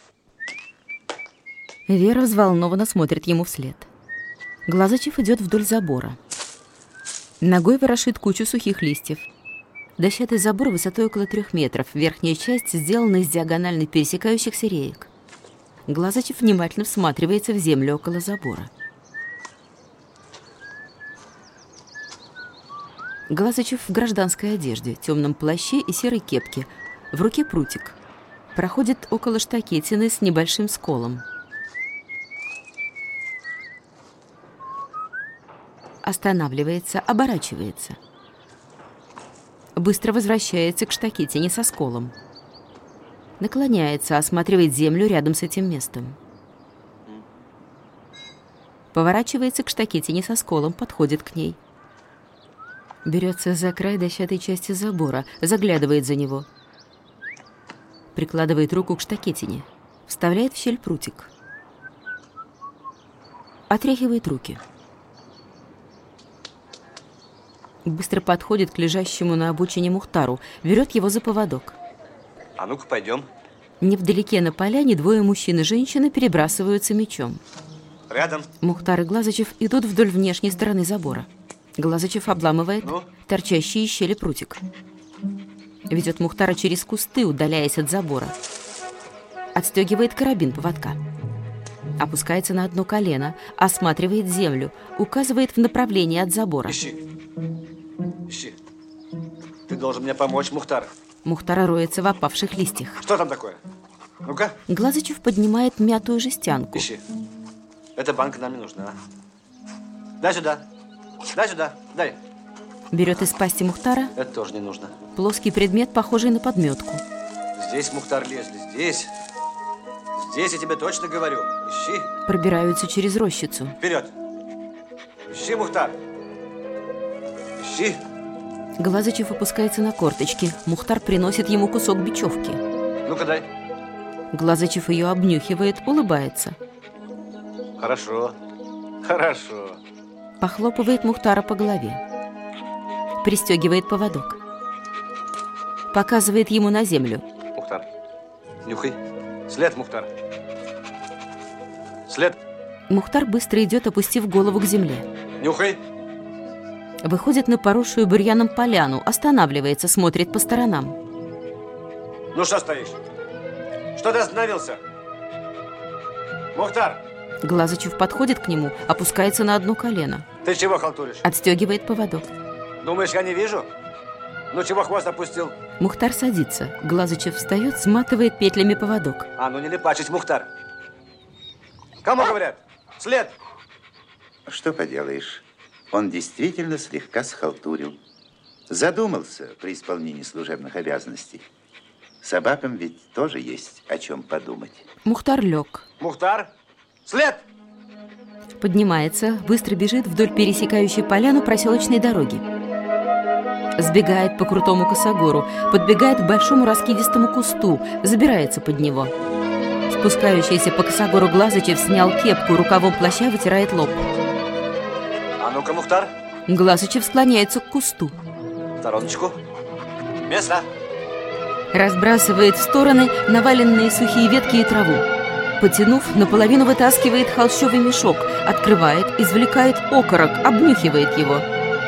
Вера взволнованно смотрит ему вслед. Глазычев идет вдоль забора. Ногой ворошит кучу сухих листьев. Дощатый забор высотой около трех метров. Верхняя часть сделана из диагонально пересекающихся реек. Глазычев внимательно всматривается в землю около забора. Глазычев в гражданской одежде, темном плаще и серой кепке. В руке прутик. Проходит около штакетины с небольшим сколом. Останавливается, оборачивается. Быстро возвращается к штакетине со сколом. Наклоняется, осматривает землю рядом с этим местом. Поворачивается к штакетине со сколом, подходит к ней. Берется за край дощатой части забора, заглядывает за него. Прикладывает руку к штакетине, вставляет в щель прутик. Отряхивает руки. Быстро подходит к лежащему на обочине Мухтару, берет его за поводок. А ну-ка, пойдем. Невдалеке на поляне двое мужчин и женщины перебрасываются мечом. Рядом. Мухтар и Глазычев идут вдоль внешней стороны забора. Глазычев обламывает ну? торчащий из щели прутик. Ведет Мухтара через кусты, удаляясь от забора. Отстегивает карабин поводка. Опускается на одно колено, осматривает землю, указывает в направлении от забора. Ищи. Ищи. Ты должен мне помочь, Мухтар. Мухтар роется в опавших листьях. Что там такое? Ну-ка. Глазычев поднимает мятую жестянку. Ищи. Эта банка нам не нужна. Дай сюда. Дай сюда. Дай. Берет из пасти Мухтара. Это тоже не нужно. Плоский предмет, похожий на подметку. Здесь, Мухтар, лезли. Здесь. Здесь я тебе точно говорю. Ищи. Пробираются через рощицу. Вперед. Ищи, Мухтар. Ищи. Глазычев опускается на корточки. Мухтар приносит ему кусок бечевки. Ну-ка, дай. Глазычев ее обнюхивает, улыбается. Хорошо. Хорошо. Похлопывает Мухтара по голове. Пристегивает поводок. Показывает ему на землю. Мухтар, нюхай. След, Мухтар. След. Мухтар быстро идет, опустив голову к земле. Нюхай. Выходит на поросшую бурьяном поляну, останавливается, смотрит по сторонам. Ну что стоишь? Что ты остановился? Мухтар! Глазычев подходит к нему, опускается на одно колено. Ты чего халтуришь? Отстегивает поводок. Думаешь, я не вижу? Ну чего хвост опустил? Мухтар садится. Глазычев встает, сматывает петлями поводок. А ну не липачить, Мухтар. Кому говорят? След! Что поделаешь? Он действительно слегка схалтурил. Задумался при исполнении служебных обязанностей. Собакам ведь тоже есть о чем подумать. Мухтар лег. Мухтар! След! Поднимается, быстро бежит вдоль пересекающей поляну проселочной дороги. Сбегает по крутому косогору, подбегает к большому раскидистому кусту, забирается под него. Спускающийся по косогору Глазычев снял кепку, рукавом плаща вытирает лоб. А ну-ка, Мухтар. Глазычев склоняется к кусту. Стороночку. Место. Разбрасывает в стороны наваленные сухие ветки и траву. Потянув, наполовину вытаскивает холщовый мешок, открывает, извлекает окорок, обнюхивает его.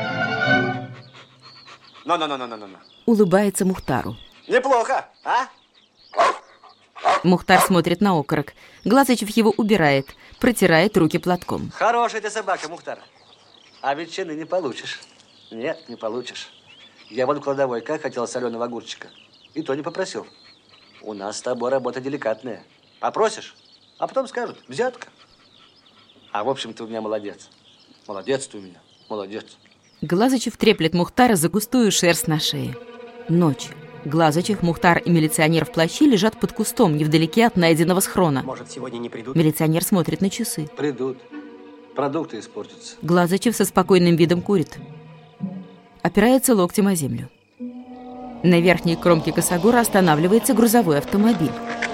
Ну-ну-ну-ну-ну-ну. Улыбается Мухтару. Неплохо, а? Мухтар смотрит на окорок. Глазычев его убирает, протирает руки платком. Хорошая ты собака, Мухтар. А ветчины не получишь. Нет, не получишь. Я вон в кладовой как хотел соленого огурчика. И то не попросил. У нас с тобой работа деликатная. Попросишь, а потом скажут, взятка. А в общем, ты у меня молодец. Молодец ты у меня, молодец. Глазычев треплет Мухтара за густую шерсть на шее. Ночь. Глазычев, Мухтар и милиционер в плаще лежат под кустом, невдалеке от найденного схрона. Может, сегодня не придут? Милиционер смотрит на часы. Придут. Продукты испортятся. Глазычев со спокойным видом курит. Опирается локтем о землю. На верхней кромке косогора останавливается грузовой автомобиль.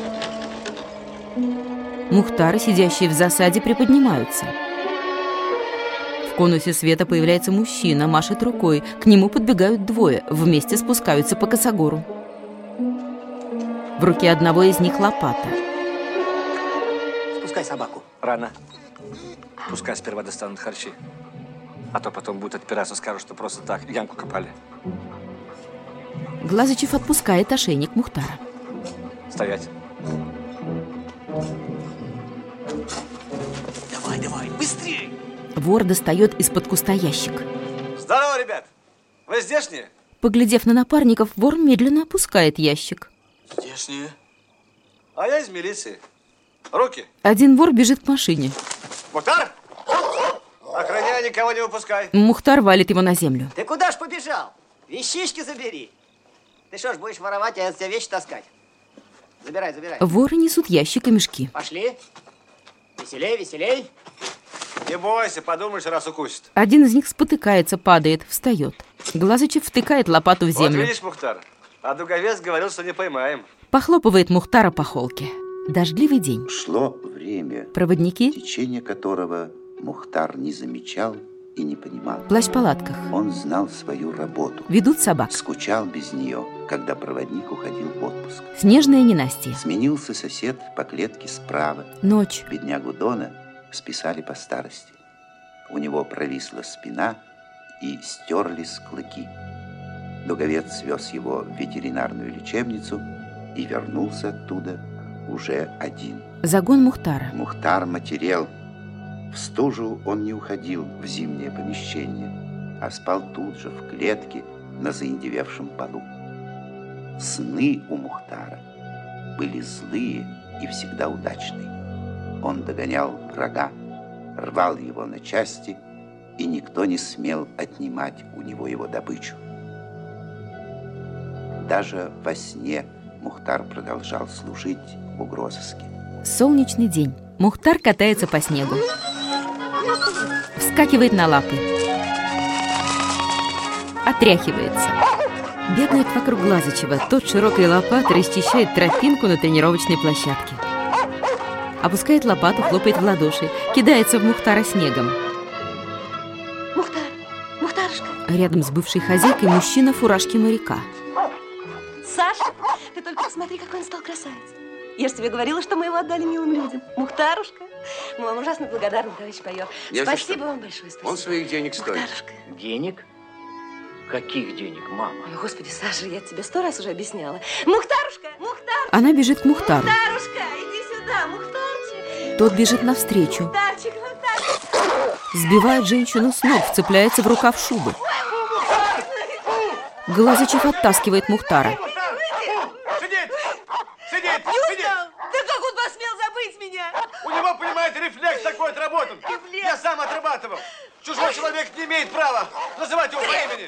Мухтары, сидящие в засаде, приподнимаются. В конусе света появляется мужчина, машет рукой. К нему подбегают двое, вместе спускаются по косогору. В руке одного из них лопата. Спускай собаку. Рано. Пускай сперва достанут харчи. А то потом будут отпираться, скажут, что просто так ямку копали. Глазычев отпускает ошейник Мухтара. Стоять. Давай, давай, быстрее! Вор достает из-под куста ящик. Здорово, ребят! Вы здешние? Поглядев на напарников, вор медленно опускает ящик. Здешние. А я из милиции. Руки. Один вор бежит к машине. Мухтар! Охраняй, никого не выпускай. Мухтар валит его на землю. Ты куда ж побежал? Вещички забери. Ты что ж, будешь воровать, а я за тебя вещи таскать? Забирай, забирай. Воры несут ящик и мешки. Пошли. Веселей, веселей. Не бойся, подумаешь, раз укусит. Один из них спотыкается, падает, встает. Глазычев втыкает лопату в землю. Вот видишь, Мухтар, а Дуговец говорил, что не поймаем. Похлопывает Мухтара по холке. Дождливый день. Шло время, Проводники, течение которого Мухтар не замечал и не понимал. в плащ-палатках. Он знал свою работу. Ведут собак. Скучал без нее, когда проводник уходил в отпуск. Снежное ненастье. Сменился сосед по клетке справа. Ночь. Беднягу Дона списали по старости. У него провисла спина и стерлись клыки. Дуговец свез его в ветеринарную лечебницу и вернулся оттуда уже один. Загон Мухтара. Мухтар матерел. В стужу он не уходил в зимнее помещение, а спал тут же, в клетке, на заиндевевшем полу. Сны у Мухтара были злые и всегда удачные. Он догонял врага, рвал его на части, и никто не смел отнимать у него его добычу. Даже во сне Мухтар продолжал служить в угрозыске. Солнечный день. Мухтар катается по снегу. Вскакивает на лапы. Отряхивается. Бегает вокруг Глазычева. Тот широкой лопатой расчищает тропинку на тренировочной площадке. Опускает лопату, хлопает в ладоши. Кидается в Мухтара снегом. Мухтар, Мухтарушка. Рядом с бывшей хозяйкой мужчина в фуражке моряка. Саша, ты только посмотри, какой он стал красавец. Я же тебе говорила, что мы его отдали милым людям. Мухтарушка, мы вам ужасно благодарны, товарищ майор. Не за Спасибо что. вам большое, спасибо. Он своих денег стоит. Мухтарушка. Денег? Каких денег, мама? Ой, господи, Саша, я тебе сто раз уже объясняла. Мухтарушка, Мухтар! Она бежит к Мухтару. Мухтарушка, иди сюда, Мухтарчик. Тот бежит навстречу. Мухтарчик, Мухтарчик. Сбивает женщину с ног, вцепляется в рукав шубы. Глазычев оттаскивает Мухтара. Сидеть! Сидеть! Не Сидеть! узнал! Да как он посмел забыть меня? У него, понимаете, рефлекс такой отработан. Рефлекс? Я сам отрабатывал. Чужой человек не имеет права называть его по имени.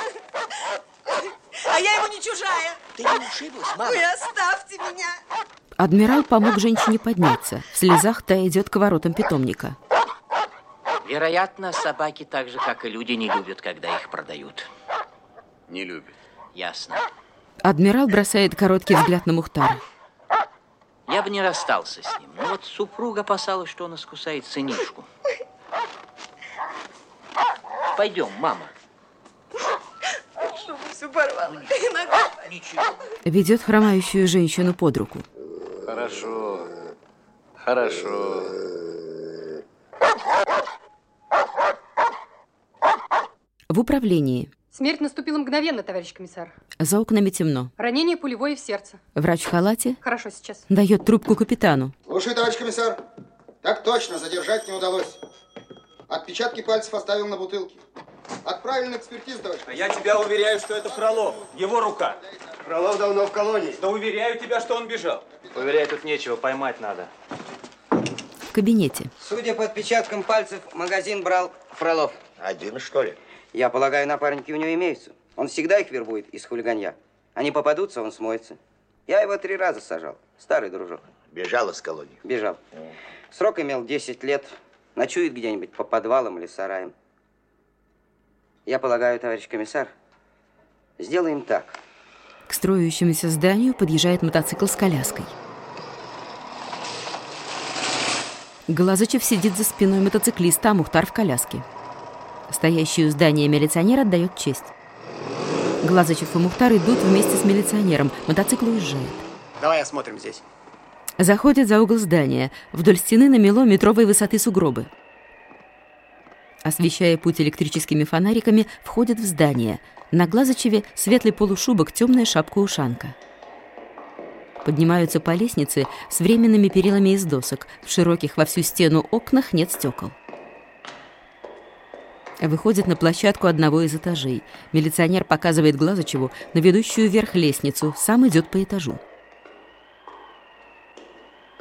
А я ему не чужая. Ты не ушиблась, мама? Вы оставьте меня. Адмирал помог женщине подняться. В слезах та идет к воротам питомника. Вероятно, собаки так же, как и люди, не любят, когда их продают. Не любит. Ясно. Адмирал бросает короткий взгляд на Мухтара. Я бы не расстался с ним. Но вот супруга опасалась, что он искусает сынишку. Пойдем, мама. Шубу всю порвала. Ничего. Ведет хромающую женщину под руку. Хорошо. Хорошо. В управлении. Смерть наступила мгновенно, товарищ комиссар. За окнами темно. Ранение пулевое в сердце. Врач в халате Хорошо сейчас. дает трубку капитану. Слушай, товарищ комиссар, так точно, задержать не удалось. Отпечатки пальцев оставил на бутылке. Отправили на экспертизу, товарищ комиссар. Я тебя уверяю, что это Фролов. Его рука. Фролов давно в колонии. Да уверяю тебя, что он бежал. Уверяй, тут нечего, поймать надо. В кабинете. Судя по отпечаткам пальцев, магазин брал Фролов. Один, что ли? Я полагаю, напарники у него имеются. Он всегда их вербует из хулиганья. Они попадутся, он смоется. Я его три раза сажал. Старый дружок. Бежал из колонии. Бежал. Срок имел десять лет. Ночует где-нибудь по подвалам или сараям. Я полагаю, товарищ комиссар, сделаем так. К строящемуся зданию подъезжает мотоцикл с коляской. Глазычев сидит за спиной мотоциклиста, а Мухтар в коляске. Стоящий у здания милиционер отдает честь. Глазычев и Мухтар идут вместе с милиционером. Мотоцикл уезжает. Давай осмотрим здесь. Заходят за угол здания. Вдоль стены намело метровой высоты сугробы. Освещая путь электрическими фонариками, входят в здание. На Глазычеве светлый полушубок, темная шапка-ушанка. Поднимаются по лестнице с временными перилами из досок. В широких во всю стену окнах нет стекол. Выходит на площадку одного из этажей. Милиционер показывает Глазычеву на ведущую вверх лестницу. Сам идет по этажу.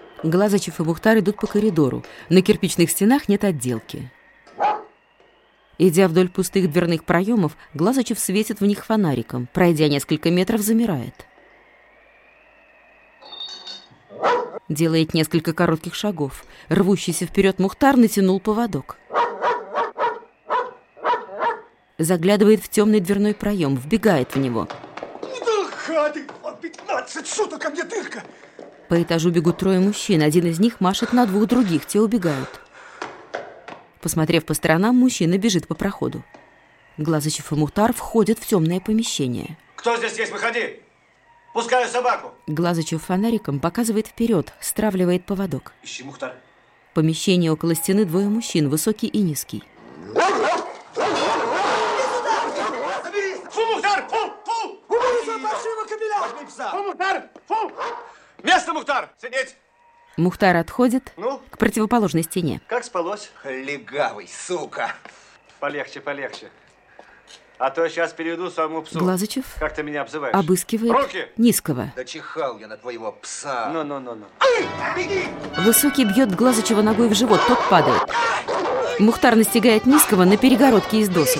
Глазычев и Мухтар идут по коридору. На кирпичных стенах нет отделки. Идя вдоль пустых дверных проемов, Глазычев светит в них фонариком. Пройдя несколько метров, замирает. Делает несколько коротких шагов. Рвущийся вперед Мухтар натянул поводок. Заглядывает в темный дверной проем, вбегает в него. Хаты, пятнадцать суток, а мне дырка. По этажу бегут трое мужчин. Один из них машет на двух других, те убегают. Посмотрев по сторонам, мужчина бежит по проходу. Глазычев и Мухтар входят в темное помещение. Кто здесь есть? Выходи! Пускаю собаку! Глазычев фонариком показывает вперед, стравливает поводок. Ищи, Мухтар. В помещении около стены двое мужчин, высокий и низкий. Фу, Мухтар! Фу! Фу! Уберись от паршивого кобеля! Возьми пса! Фу, Мухтар! Фу! Место, Мухтар! Сидеть! Мухтар отходит ну? к противоположной стене. Как спалось? Легавый, сука! Полегче, полегче. А то сейчас переведу своему псу. Глазычев как ты меня обзываешь? Обыскивает Руки! низкого. Да чихал я на твоего пса. Ну-ну-ну-ну. Высокий бьет Глазычева ногой в живот, тот падает. Мухтар настигает низкого на перегородке из досок.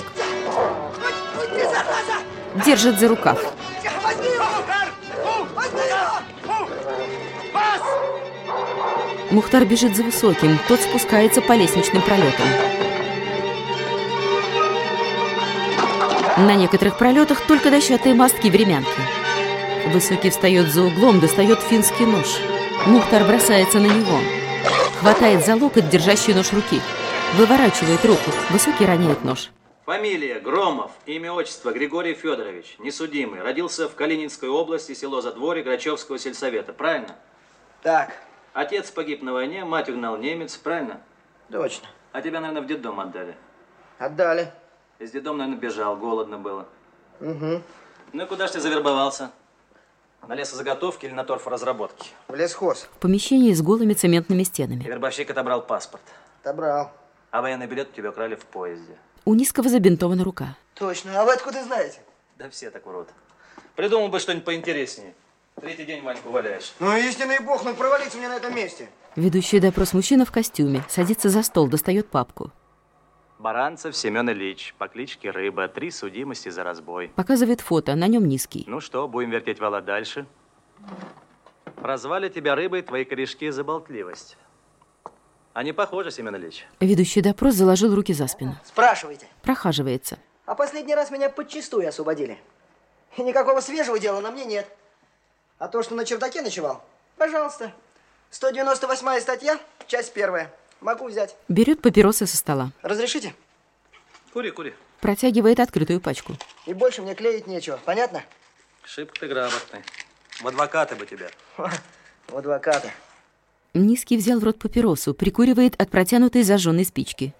Держит за рукав. Мухтар бежит за высоким, тот спускается по лестничным пролетам. На некоторых пролетах только дощатые мостки времянки. Высокий встает за углом, достает финский нож. Мухтар бросается на него. Хватает за локоть, держащий нож руки. Выворачивает руку. Высокий роняет нож. Фамилия Громов, имя, отчество Григорий Федорович, несудимый. Родился в Калининской области, село Задворье, Грачевского сельсовета. Правильно? Так. Отец погиб на войне, мать угнал немец. Правильно? Точно. А тебя, наверное, в детдом отдали. Отдали. Из детдома, наверное, бежал, голодно было. Угу. Ну и куда ж ты завербовался? На лесозаготовки или на торфоразработки? В лесхоз. В помещении с голыми цементными стенами. И вербовщик отобрал паспорт. Отобрал. А военный билет у тебя украли в поезде. У низкого забинтована рука. Точно. А вы откуда знаете? Да все так урод. Придумал бы что-нибудь поинтереснее. Третий день Ваньку валяешь. Ну, истинный бог, ну провалиться мне на этом месте. Ведущий допрос мужчина в костюме. Садится за стол, достает папку. Баранцев Семен Ильич, по кличке Рыба, три судимости за разбой. Показывает фото, на нем низкий. Ну что, будем вертеть вала дальше. Прозвали тебя Рыбой твои корешки за болтливость. А не похоже, Семен Ильич. Ведущий допрос заложил руки за спину. Спрашивайте. Прохаживается. А последний раз меня подчистую освободили. И никакого свежего дела на мне нет. А то, что на чердаке ночевал, пожалуйста. сто девяносто восьмая статья, часть первая. Могу взять. Берет папиросы со стола. Разрешите? Кури, кури. Протягивает открытую пачку. И больше мне клеить нечего, понятно? Шибко ты грамотный. В адвокаты бы тебя. В адвокаты. Низкий взял в рот папиросу, прикуривает от протянутой зажженной спички.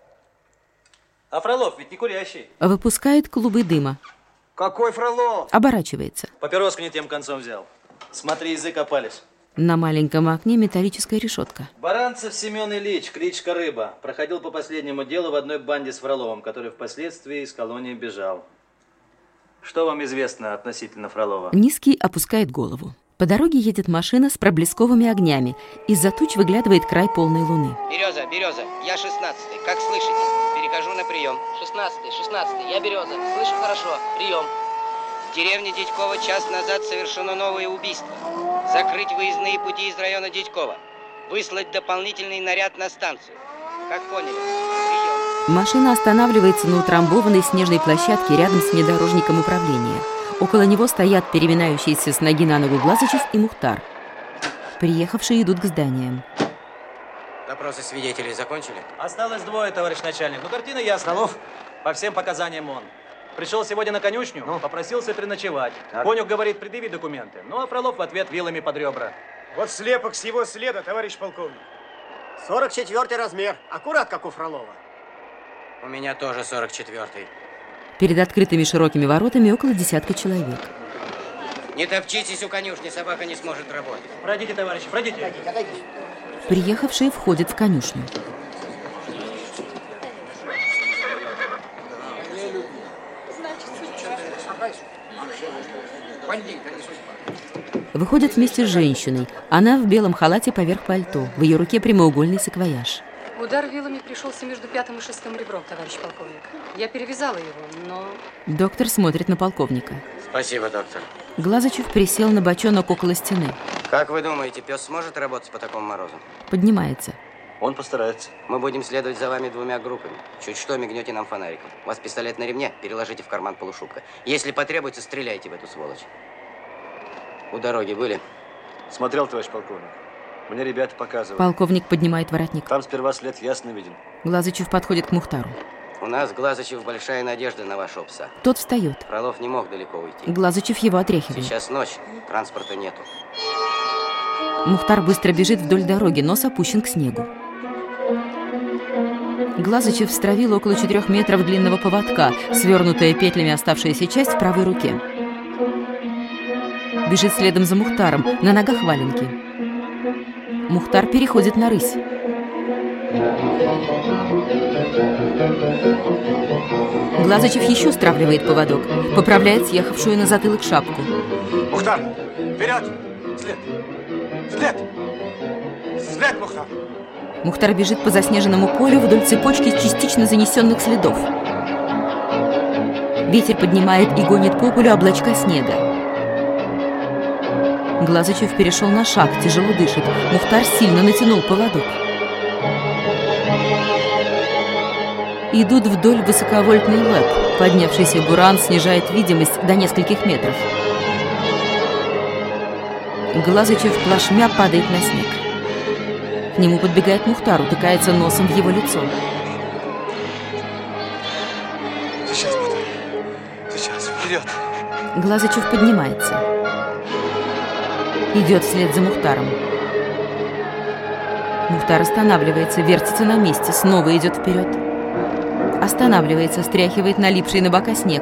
А Фролов ведь не курящий. Выпускает клубы дыма. Какой Фролов? Оборачивается. Папироску не тем концом взял. Смотри, язык опалишь. На маленьком окне металлическая решетка. Баранцев Семен Ильич, кличка Рыба, проходил по последнему делу в одной банде с Фроловым, который впоследствии из колонии бежал. Что вам известно относительно Фролова? Низкий опускает голову. По дороге едет машина с проблесковыми огнями. Из-за туч выглядывает край полной луны. Береза, Береза, я шестнадцатый. Как слышите? Перехожу на прием. Шестнадцатый, шестнадцатый, я Береза. Слышу хорошо. Прием. В деревне Дядькова час назад совершено новое убийство. Закрыть выездные пути из района Дядькова. Выслать дополнительный наряд на станцию. Как поняли? Прием. Машина останавливается на утрамбованной снежной площадке рядом с внедорожником управления. Около него стоят переминающиеся с ноги на ногу Глазычев и Мухтар. Приехавшие идут к зданиям. Допросы свидетелей закончили? Осталось двое, товарищ начальник. Ну, картина ясна. Фролов? По всем показаниям он. Пришел сегодня на конюшню, ну? Попросился переночевать. Так. Конюх говорит, предъяви документы. Ну, а Фролов в ответ вилами под ребра. Вот слепок с его следа, товарищ полковник. сорок четвёртый размер. Аккурат, как у Фролова. У меня тоже сорок четвёртый. Перед открытыми широкими воротами около десятка человек. Не топчитесь у конюшни, собака не сможет работать. Пройдите, товарищи, пройдите. Приехавшие входят в конюшню. Выходит вместе с женщиной. Она в белом халате поверх пальто. В ее руке прямоугольный саквояж. Удар вилами пришелся между пятым и шестым ребром, товарищ полковник. Я перевязала его, но... Доктор смотрит на полковника. Спасибо, доктор. Глазычев присел на бочонок около стены. Как вы думаете, пес сможет работать по такому морозу? Поднимается. Он постарается. Мы будем следовать за вами двумя группами. Чуть что, мигнете нам фонариком. У вас пистолет на ремне, переложите в карман полушубка. Если потребуется, стреляйте в эту сволочь. У дороги были? Смотрел, товарищ полковник. Мне ребята показывали. Полковник поднимает воротник. Там сперва след ясно виден. Глазычев подходит к Мухтару. У нас, Глазычев, большая надежда на вашего пса. Тот встает. Фролов не мог далеко уйти. Глазычев его отряхивает. Сейчас ночь, транспорта нету. Мухтар быстро бежит вдоль дороги, нос опущен к снегу. Глазычев стравил около четырех метров длинного поводка, свернутая петлями оставшаяся часть в правой руке. Бежит следом за Мухтаром, на ногах валенки. Мухтар переходит на рысь. Глазычев еще стравливает поводок, поправляет съехавшую на затылок шапку. Мухтар, вперед! След! След! След, Мухтар! Мухтар бежит по заснеженному полю вдоль цепочки частично занесенных следов. Ветер поднимает и гонит по полю облачка снега. Глазычев перешел на шаг, тяжело дышит. Мухтар сильно натянул поводок. Идут вдоль высоковольтный ЛЭП. Поднявшийся буран снижает видимость до нескольких метров. Глазычев плашмя падает на снег. К нему подбегает Мухтар, утыкается носом в его лицо. Сейчас, Мухтар. Сейчас, вперед. Глазычев поднимается. Идет вслед за Мухтаром. Мухтар останавливается, вертится на месте, снова идет вперед. Останавливается, стряхивает налипший на бока снег.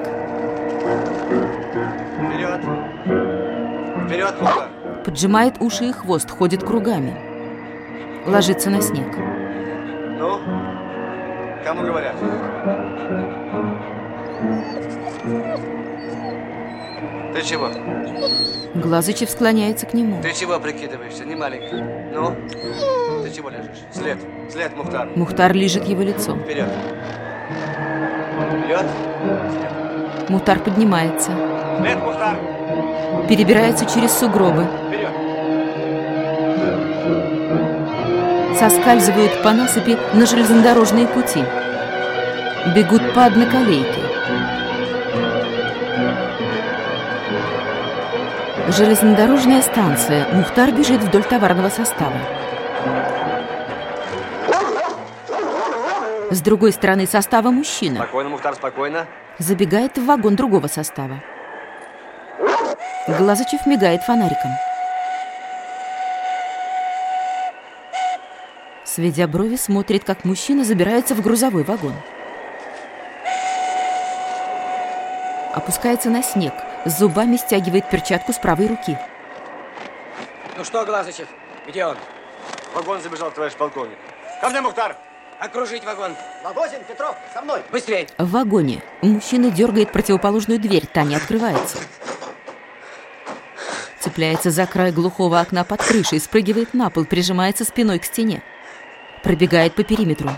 Вперед! Вперед, Мухтар! Поджимает уши и хвост, ходит кругами. Ложится на снег. Ну, кому говорят? Ты чего? Глазычев склоняется к нему. Ты чего прикидываешься, не маленький? Ну, ты чего лежишь? След, след, Мухтар. Мухтар лижет его лицо. Вперед. Вперед. След. Мухтар поднимается. След, Мухтар. Перебирается через сугробы. Вперед. Соскальзывают по насыпи на железнодорожные пути. Бегут по одноколейке. Железнодорожная станция. Мухтар бежит вдоль товарного состава. С другой стороны состава мужчина. Спокойно, Мухтар, спокойно. Забегает в вагон другого состава. Глазычев мигает фонариком. Сведя брови, смотрит, как мужчина забирается в грузовой вагон. Опускается на снег. С зубами стягивает перчатку с правой руки. Ну что, Глазычев, где он? В вагон забежал, товарищ полковник. Ко мне, Мухтар! Окружить вагон. Логозин, Петров, со мной. Быстрей. В вагоне мужчина дергает противоположную дверь, та не открывается. Цепляется за край глухого окна под крышей, спрыгивает на пол, прижимается спиной к стене. Пробегает по периметру.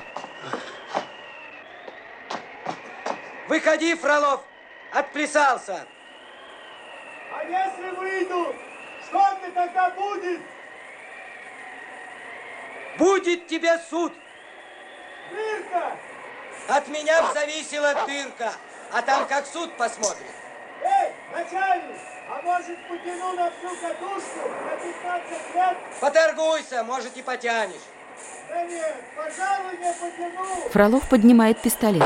Выходи, Фролов! Отплясался! А если выйду, что ты тогда будет? Будет тебе суд! Дырка! От меня б зависела дырка, а там как суд посмотрит. Эй, начальник, а может потяну на всю катушку на пятнадцать лет? Поторгуйся, может и потянешь. Да нет, пожалуй, не потяну. Фролов поднимает пистолет.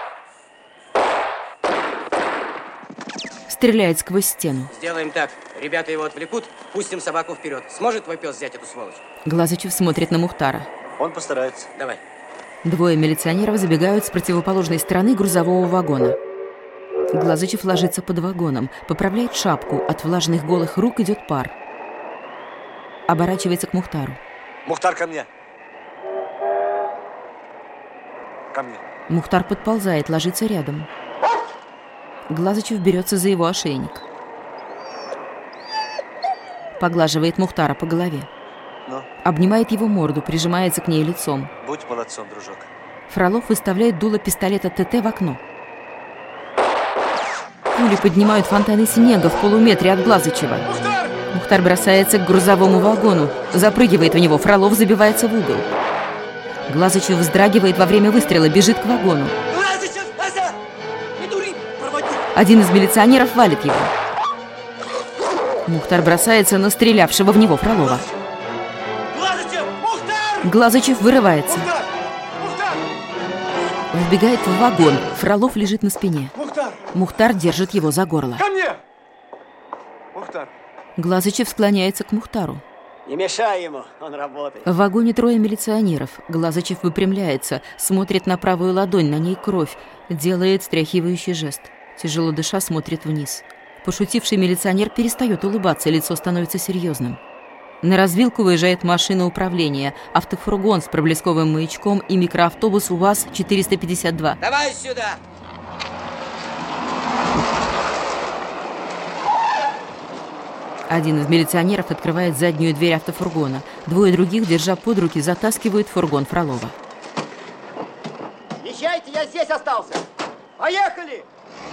Стреляет сквозь стену. Сделаем так. Ребята его отвлекут, пустим собаку вперед. Сможет твой пес взять эту сволочь? Глазычев смотрит на Мухтара. Он постарается. Давай. Двое милиционеров забегают с противоположной стороны грузового вагона. Глазычев ложится под вагоном, поправляет шапку. От влажных голых рук идет пар. Оборачивается к Мухтару. Мухтар, ко мне. Ко мне. Мухтар подползает, ложится рядом. Глазычев берется за его ошейник. Поглаживает Мухтара по голове. Ну? Обнимает его морду, прижимается к ней лицом. Будь молодцом, дружок. Фролов выставляет дуло пистолета ТТ в окно. Пули поднимают фонтаны снега в полуметре от Глазычева. Мухтар! Мухтар бросается к грузовому вагону, запрыгивает в него, Фролов забивается в угол. Глазычев вздрагивает во время выстрела, бежит к вагону. Глазычев, Ася! Не дури, проводи! Один из милиционеров валит его. Мухтар бросается на стрелявшего в него Фролова. Глазычев! Мухтар! Глазычев вырывается. Мухтар! Мухтар! Вбегает в вагон. Фролов лежит на спине. Мухтар! Мухтар держит его за горло. Ко мне! Мухтар! Глазычев склоняется к Мухтару. Не мешай ему, он работает. В вагоне трое милиционеров. Глазычев выпрямляется, смотрит на правую ладонь, на ней кровь, делает стряхивающий жест. Тяжело дыша, смотрит вниз. Пошутивший милиционер перестает улыбаться, лицо становится серьезным. На развилку выезжает машина управления, автофургон с проблесковым маячком и микроавтобус УАЗ четыреста пятьдесят два. Давай сюда! Один из милиционеров открывает заднюю дверь автофургона. Двое других, держа под руки, затаскивают фургон Фролова. Езжайте, я здесь остался. Поехали!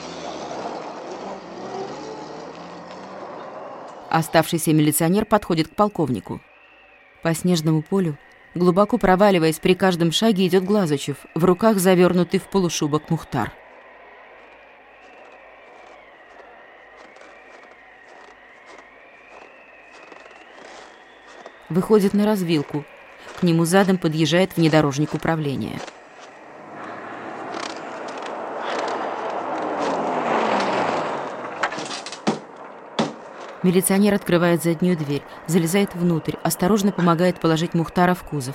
Оставшийся милиционер подходит к полковнику. По снежному полю, глубоко проваливаясь, при каждом шаге идет Глазычев, в руках завернутый в полушубок Мухтар. Выходит на развилку. К нему задом подъезжает внедорожник управления. Милиционер открывает заднюю дверь, залезает внутрь, осторожно помогает положить Мухтара в кузов.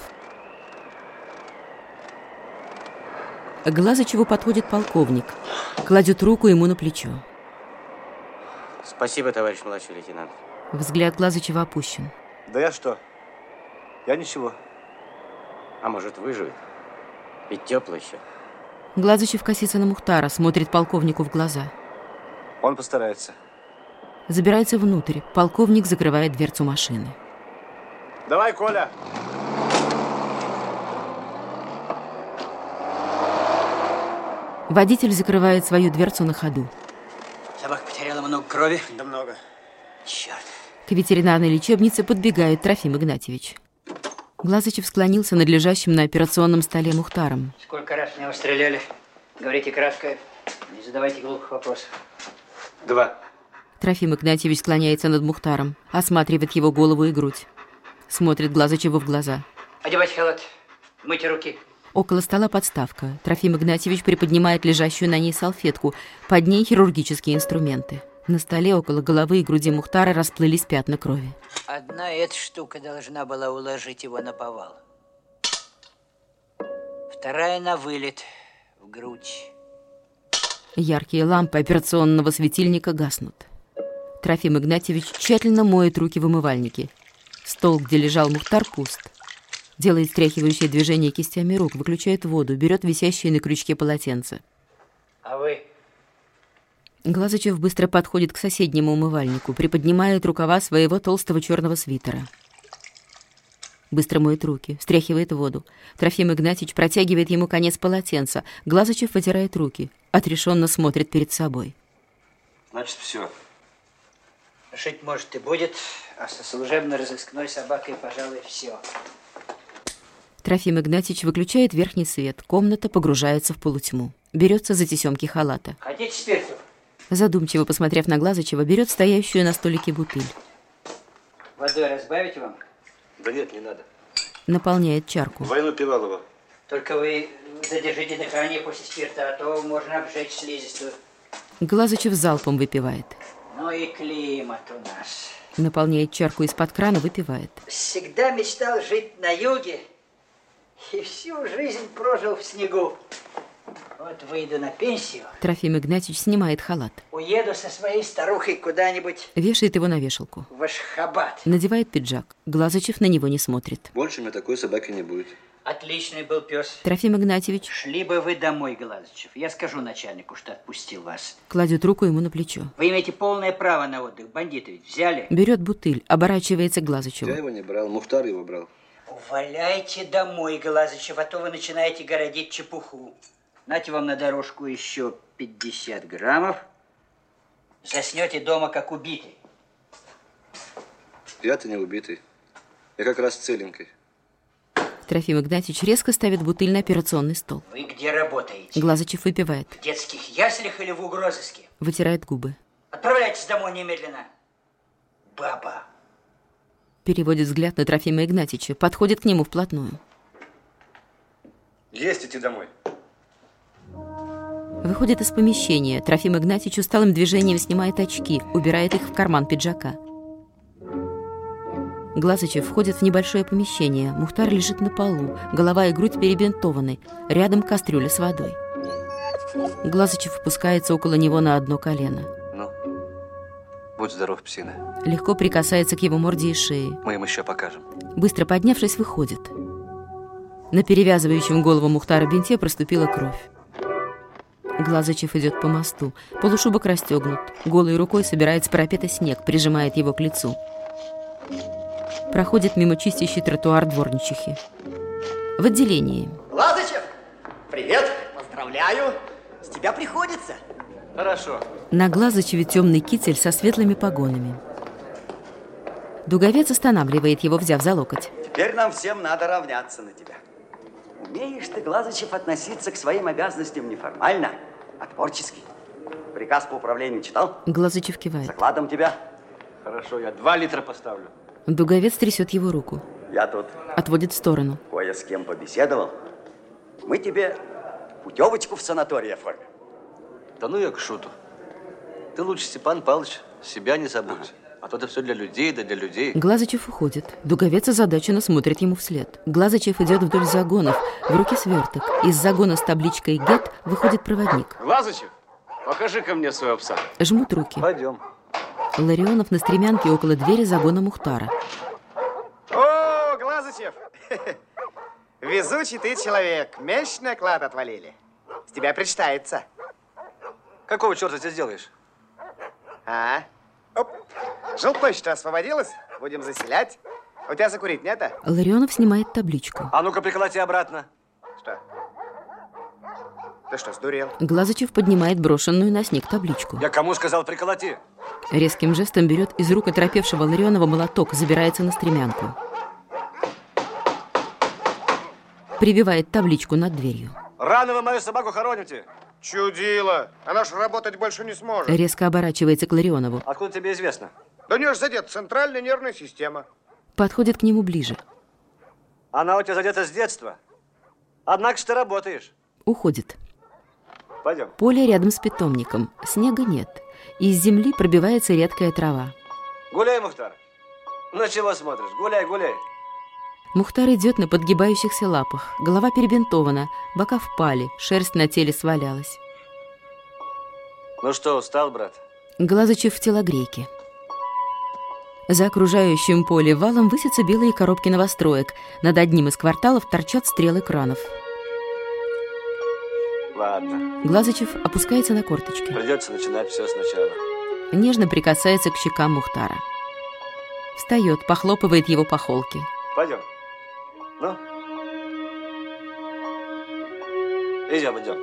К Глазычеву подходит полковник, кладет руку ему на плечо. Спасибо, товарищ младший лейтенант. Взгляд Глазычева опущен. Да я что? Я ничего. А может, выживет? Ведь теплый еще. Глазычев косится на Мухтара, смотрит полковнику в глаза. Он постарается. Забирается внутрь. Полковник закрывает дверцу машины. Давай, Коля! Водитель закрывает свою дверцу на ходу. Собака потеряла много крови? Да много. Черт. К ветеринарной лечебнице подбегает Трофим Игнатьевич. Глазычев склонился над лежащим на операционном столе Мухтаром. Сколько раз меня стреляли? Говорите кратко, не задавайте глупых вопросов. Два. Трофим Игнатьевич склоняется над Мухтаром, осматривает его голову и грудь. Смотрит Глазычеву в глаза. Одевайте халат, мойте руки. Около стола подставка. Трофим Игнатьевич приподнимает лежащую на ней салфетку. Под ней хирургические инструменты. На столе около головы и груди Мухтара расплылись пятна крови. Одна эта штука должна была уложить его на повал. Вторая на вылет, в грудь. Яркие лампы операционного светильника гаснут. Трофим Игнатьевич тщательно моет руки в умывальнике. Стол, где лежал Мухтар, пуст. Делает стряхивающее движение кистями рук, выключает воду, берет висящее на крючке полотенце. А вы? Глазычев быстро подходит к соседнему умывальнику, приподнимает рукава своего толстого черного свитера. Быстро моет руки, встряхивает воду. Трофим Игнатьевич протягивает ему конец полотенца. Глазычев вытирает руки, отрешенно смотрит перед собой. Значит, все. Жить, может, и будет, а со служебно-розыскной собакой, пожалуй, все. Трофим Игнатьевич выключает верхний свет. Комната погружается в полутьму. Берется за тесемки халата. Хотите спирту? Задумчиво посмотрев на Глазычева, берет стоящую на столике бутыль. Водой разбавить вам? Да нет, не надо. Наполняет чарку. Войну Пивалова. Только вы задержите дыхание после спирта, а то можно обжечь слизистую. Глазычев залпом выпивает. Ну и климат у нас. Наполняет чарку из-под крана, выпивает. Всегда мечтал жить на юге и всю жизнь прожил в снегу. Вот выйду на пенсию. Трофим Игнатьевич снимает халат. Уеду со своей старухой куда-нибудь. Вешает его на вешалку. В Ашхабад. Надевает пиджак. Глазычев на него не смотрит. Больше у меня такой собаки не будет. Отличный был пес. Трофим Игнатьевич. Шли бы вы домой, Глазычев. Я скажу начальнику, что отпустил вас. Кладет руку ему на плечо. Вы имеете полное право на отдых. Бандиты ведь взяли. Берет бутыль, оборачивается к Глазычеву. Я его не брал, Мухтар его брал. Валяйте домой, Глазычев, а то вы начинаете городить чепуху. Нате вам на дорожку еще пятьдесят граммов. Заснете дома, как убитый. Я-то не убитый. Я как раз целенький. Трофим Игнатьевич резко ставит бутыль на операционный стол. Вы где работаете? Глазычев выпивает. В детских яслях или в угрозыске? Вытирает губы. Отправляйтесь домой немедленно. Баба. Переводит взгляд на Трофима Игнатьевича. Подходит к нему вплотную. Есть идти домой. Выходит из помещения. Трофим Игнатьевич усталым движением снимает очки, убирает их в карман пиджака. Глазычев входит в небольшое помещение. Мухтар лежит на полу, голова и грудь перебинтованы. Рядом кастрюля с водой. Глазычев опускается около него на одно колено. Ну, будь здоров, псина. Легко прикасается к его морде и шее. Мы им еще покажем. Быстро поднявшись, выходит. На перевязывающем голову Мухтара бинте проступила кровь. Глазычев идет по мосту. Полушубок расстегнут. Голой рукой собирает с парапета снег, прижимает его к лицу. Проходит мимо чистящий тротуар дворничихи. В отделении. Глазычев, привет, поздравляю. С тебя приходится. Хорошо. На Глазычеве темный китель со светлыми погонами. Дуговец останавливает его, взяв за локоть. Теперь нам всем надо равняться на тебя. Умеешь ты, Глазычев, относиться к своим обязанностям неформально, а творчески. Приказ по управлению читал? Глазычев кивает. Закладом тебя. Хорошо, я два литра поставлю. Дуговец трясет его руку. Я тут отводит в сторону. Кое с кем побеседовал. Мы тебе путевочку в санаторий оформим. Да ну я к шуту. Ты лучше, Степан Павлович, себя не забудь. А то это все для людей, да для людей. Глазычев уходит. Дуговец озадаченно смотрит ему вслед. Глазычев идет вдоль загонов. В руке сверток. Из загона с табличкой «Гет» выходит проводник. Глазычев, покажи-ка мне своего пса. Жмут руки. Пойдем. Ларионов на стремянке около двери загона Мухтара. О, Глазычев! Везучий ты человек. Мощный клад отвалили. С тебя причитается. Какого черта ты сделаешь? А? Оп. Жилплощадь освободилась. Будем заселять. У тебя закурить нет, а? Ларионов снимает табличку. А ну-ка приколоти обратно. Что? Ты что, сдурел? Глазычев поднимает брошенную на снег табличку. Я кому сказал приколоти? Резким жестом берет из рук оторопевшего Ларионова молоток, забирается на стремянку. Прибивает табличку над дверью. Рано вы мою собаку хороните. Чудило. Она ж работать больше не сможет. Резко оборачивается к Ларионову. Откуда тебе известно? Да у нее же задета центральная нервная система. Подходит к нему ближе. Она у тебя задета с детства. Однако же ты работаешь. Уходит. Пойдем. Поле рядом с питомником. Снега нет. Из земли пробивается редкая трава. Гуляй, Мухтар. Ну чего смотришь? Гуляй, гуляй. Мухтар идет на подгибающихся лапах. Голова перебинтована, бока впали, шерсть на теле свалялась. Ну что, устал, брат? Глазычев в телогрейке. За окружающим поле валом высятся белые коробки новостроек. Над одним из кварталов торчат стрелы кранов. Ладно. Глазычев опускается на корточки. Придется начинать все сначала. Нежно прикасается к щекам Мухтара. Встает, похлопывает его по холке. Пойдем. Ну? Идем, идем.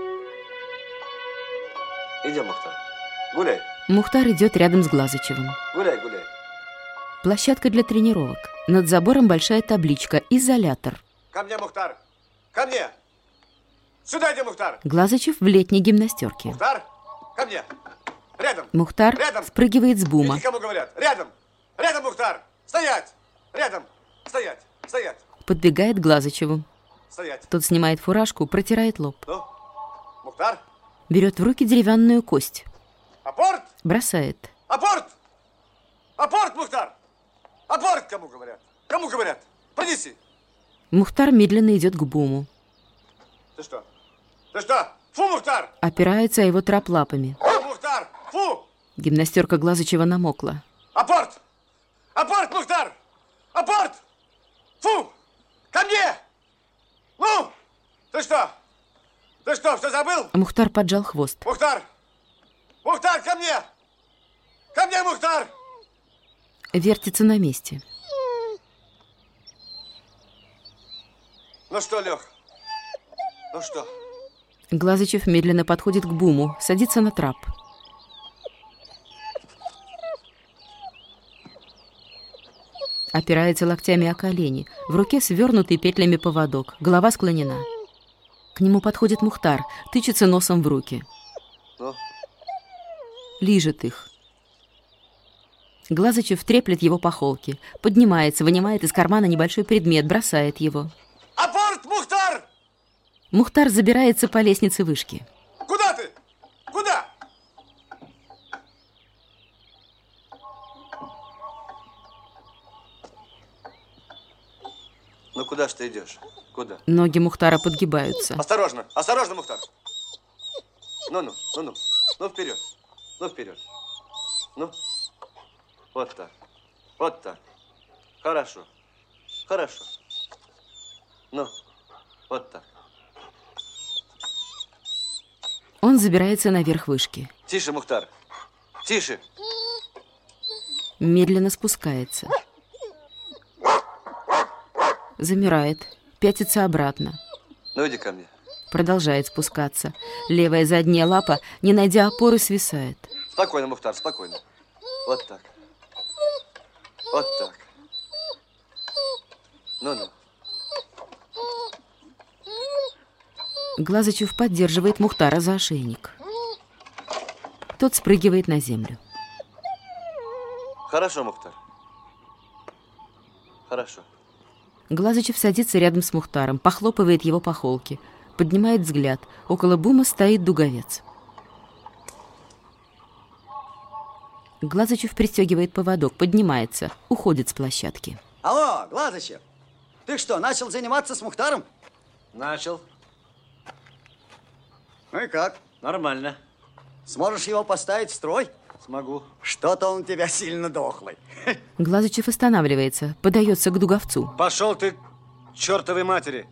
Идем, Мухтар. Гуляй. Мухтар идет рядом с Глазычевым. Гуляй, гуляй. Площадка для тренировок. Над забором большая табличка «Изолятор». Ко мне, Мухтар. Ко мне. Сюда иди, Мухтар. Глазычев в летней гимнастерке. Мухтар, ко мне. Рядом. Мухтар Рядом. спрыгивает с бума. Иди, кому говорят. Рядом. Рядом, Мухтар. Стоять. Рядом. Стоять. Стоять. Подбегает к Глазычеву. Стоять. Тот снимает фуражку, протирает лоб. Ну, Мухтар. Берет в руки деревянную кость. Апорт. Бросает. Апорт. Апорт, Мухтар. Апорт, кому говорят. Кому говорят. Принеси. Мухтар медленно идет к буму. Ты что? Ты что? Фу, Мухтар. Опирается о его трап лапами. Фу, Мухтар. Фу. Гимнастерка Глазычева намокла. Апорт. Апорт, Мухтар. Апорт. Фу. Ко мне. Ну, ты что? Ты что, все забыл? Мухтар поджал хвост. Мухтар! Мухтар, ко мне! Ко мне, Мухтар! Вертится на месте. Ну что, Лех? Ну что? Глазычев медленно подходит к буму, садится на трап. Опирается локтями о колени. В руке свернутый петлями поводок. Голова склонена. К нему подходит Мухтар, тычется носом в руки. Ну? Лижет их. Глазычев треплет его по холке. Поднимается, вынимает из кармана небольшой предмет, бросает его. Апорт, Мухтар! Мухтар забирается по лестнице вышки. Куда ты? Куда? Ну куда ж ты идешь? Куда? Ноги Мухтара подгибаются. Осторожно, осторожно, Мухтар. Ну-ну, ну-ну, ну вперед, ну вперед. Ну, вот так, вот так. Хорошо, хорошо. Ну, вот так. Он забирается наверх вышки. Тише, Мухтар, тише. Медленно спускается. Замирает, пятится обратно. Ну иди ко мне. Продолжает спускаться. Левая задняя лапа, не найдя опоры, свисает. Спокойно, Мухтар, спокойно. Вот так. Вот так. Ну-ну. Глазычев поддерживает Мухтара за ошейник. Тот спрыгивает на землю. Хорошо, Мухтар. Хорошо. Глазычев садится рядом с Мухтаром, похлопывает его по холке, поднимает взгляд. Около бума стоит дуговец. Глазычев пристегивает поводок, поднимается, уходит с площадки. Алло, Глазычев, ты что, начал заниматься с Мухтаром? Начал. Ну и как? Нормально. Сможешь его поставить в строй? Смогу. Что-то он у тебя сильно дохлый. Глазычев останавливается, подается к дуговцу. Пошел ты к чертовой матери.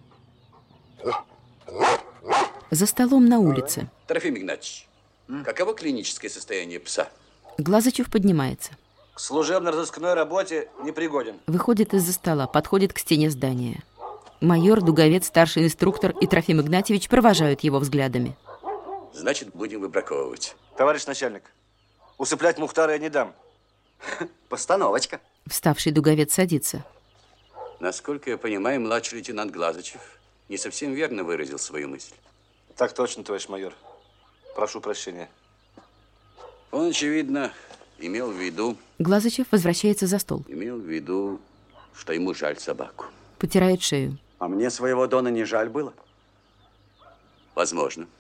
За столом на улице. Трофим Игнатьевич, М? каково клиническое состояние пса? Глазычев поднимается. К служебно-розыскной работе непригоден. Выходит из-за стола, подходит к стене здания. Майор, дуговец, старший инструктор и Трофим Игнатьевич провожают его взглядами. Значит, будем выбраковывать. Товарищ начальник, усыплять Мухтара я не дам. Постановочка. Вставший дуговец садится. Насколько я понимаю, младший лейтенант Глазычев не совсем верно выразил свою мысль. Так точно, товарищ майор. Прошу прощения. Он, очевидно, имел в виду... Глазычев возвращается за стол. Имел в виду, что ему жаль собаку. Потирает шею. А мне своего Дона не жаль было? Возможно.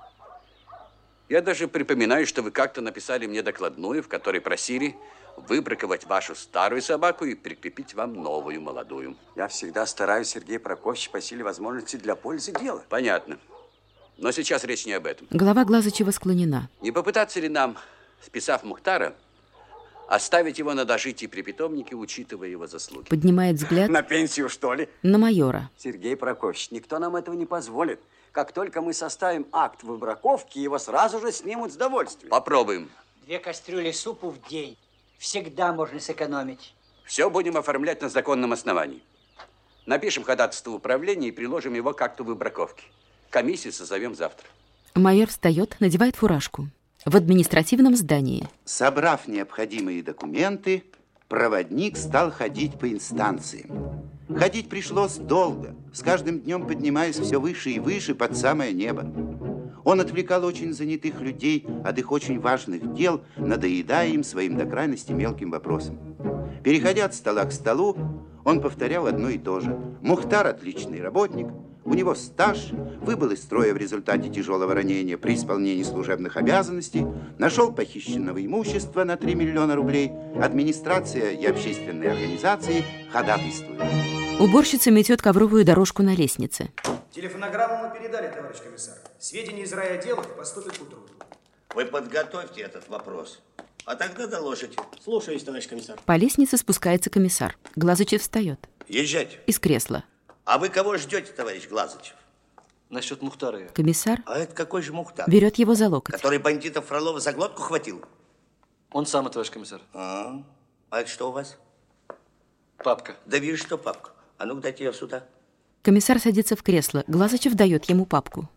Я даже припоминаю, что вы как-то написали мне докладную, в которой просили выбраковать вашу старую собаку и прикрепить вам новую, молодую. Я всегда стараюсь, Сергей Прокофьевич, по силе возможности для пользы дела. Понятно. Но сейчас речь не об этом. Голова Глазычева склонена. Не попытаться ли нам, списав Мухтара, оставить его на дожитии при питомнике, учитывая его заслуги? Поднимает взгляд. На пенсию, что ли? На майора. Сергей Прокофьевич, никто нам этого не позволит. Как только мы составим акт выбраковки, его сразу же снимут с довольствия. Попробуем. Две кастрюли супу в день. Всегда можно сэкономить. Все будем оформлять на законном основании. Напишем ходатайство в управлении и приложим его к акту выбраковки. Комиссию созовем завтра. Майор встает, надевает фуражку. В административном здании. Собрав необходимые документы, проводник стал ходить по инстанциям. Ходить пришлось долго, с каждым днем поднимаясь все выше и выше под самое небо. Он отвлекал очень занятых людей от их очень важных дел, надоедая им своим до крайности мелким вопросом. Переходя от стола к столу, он повторял одно и то же. Мухтар – отличный работник, у него стаж, выбыл из строя в результате тяжелого ранения при исполнении служебных обязанностей, нашел похищенного имущества на три миллиона рублей, администрация и общественные организации ходатайствуют. Уборщица метет ковровую дорожку на лестнице. Телефонограмму мы передали, товарищ комиссар. Сведения из райотделов поступят к утру. Вы подготовьте этот вопрос, а тогда доложите. Слушаюсь, товарищ комиссар. По лестнице спускается комиссар. Глазычев встает. Езжайте. Из кресла. А вы кого ждете, товарищ Глазычев? Насчет Мухтара. Комиссар А это какой же Мухтар? берет его за локоть. Который бандитов Фролова за глотку хватил? Он самый, товарищ комиссар. А, а это что у вас? Папка. Да вижу, что папка. А ну-ка, дайте ее сюда. Комиссар садится в кресло. Глазычев дает ему папку.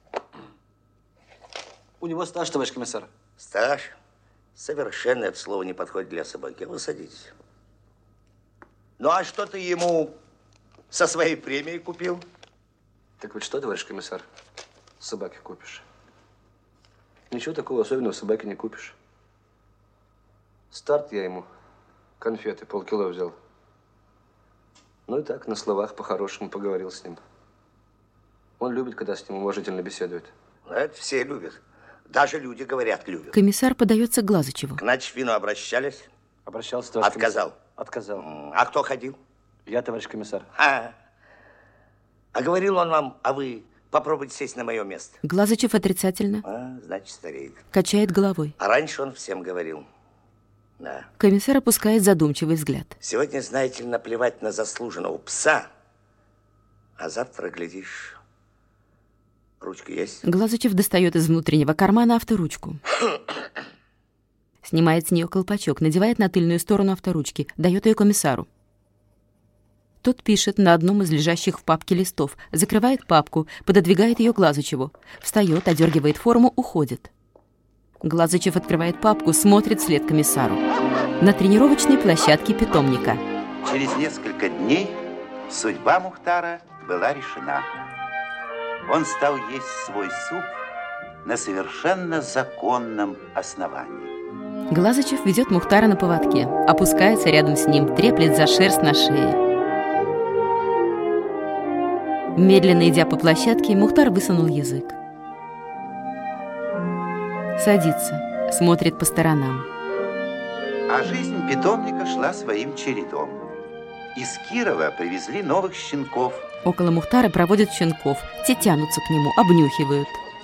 У него стаж, товарищ комиссар. Стаж? Совершенно это слово не подходит для собаки. Вы садитесь. Ну, а что ты ему со своей премией купил? Так вот что, товарищ комиссар, собаки купишь? Ничего такого особенного собаки не купишь. Старт я ему конфеты полкило взял. Ну и так, на словах по-хорошему поговорил с ним. Он любит, когда с ним уважительно беседует. Это все любят. Даже люди, говорят, любят. Комиссар подается к Глазычеву. К начфину обращались? Обращался, товарищ Отказал? комиссар. Отказал. А кто ходил? Я, товарищ комиссар. А, а говорил он вам, а вы попробуйте сесть на мое место. Глазычев отрицательно. А, значит, стареет. Качает головой. А раньше он всем говорил. Да. Комиссар опускает задумчивый взгляд. Сегодня, знаете ли, наплевать на заслуженного пса, а завтра, глядишь, ручка есть? Глазычев достает из внутреннего кармана авторучку. Снимает с нее колпачок, надевает на тыльную сторону авторучки, дает ее комиссару. Тот пишет на одном из лежащих в папке листов, закрывает папку, пододвигает ее Глазычеву, встает, одергивает форму, уходит. Глазычев открывает папку, смотрит вслед комиссару. На тренировочной площадке питомника. Через несколько дней судьба Мухтара была решена. Он стал есть свой суп на совершенно законном основании. Глазычев ведет Мухтара на поводке, опускается рядом с ним, треплет за шерсть на шее. Медленно идя по площадке, Мухтар высунул язык. Садится, смотрит по сторонам. А жизнь питомника шла своим чередом. Из Кирова привезли новых щенков. Около Мухтара проводят щенков. Те тянутся к нему, обнюхивают.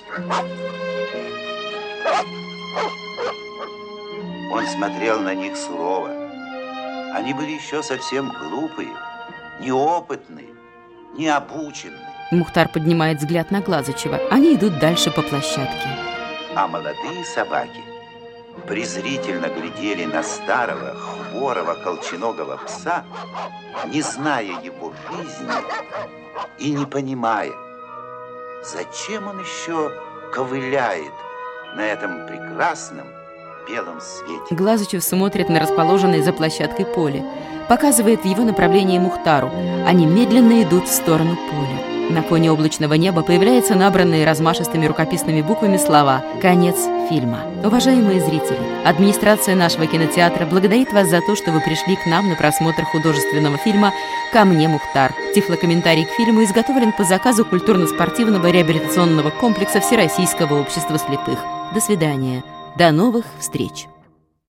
Он смотрел на них сурово. Они были еще совсем глупые, неопытные, необученные. Мухтар поднимает взгляд на Глазычева. Они идут дальше по площадке. А молодые собаки презрительно глядели на старого, хворого, колченогого пса, не зная его жизни и не понимая, зачем он еще ковыляет на этом прекрасном белом свете. Глазычев смотрит на расположенное за площадкой поле, показывает в его направлении Мухтару. Они медленно идут в сторону поля. На фоне облачного неба появляются набранные размашистыми рукописными буквами слова «Конец фильма». Уважаемые зрители, администрация нашего кинотеатра благодарит вас за то, что вы пришли к нам на просмотр художественного фильма «Ко мне, Мухтар». Тифлокомментарий к фильму изготовлен по заказу культурно-спортивного реабилитационного комплекса Всероссийского общества слепых. До свидания. До новых встреч.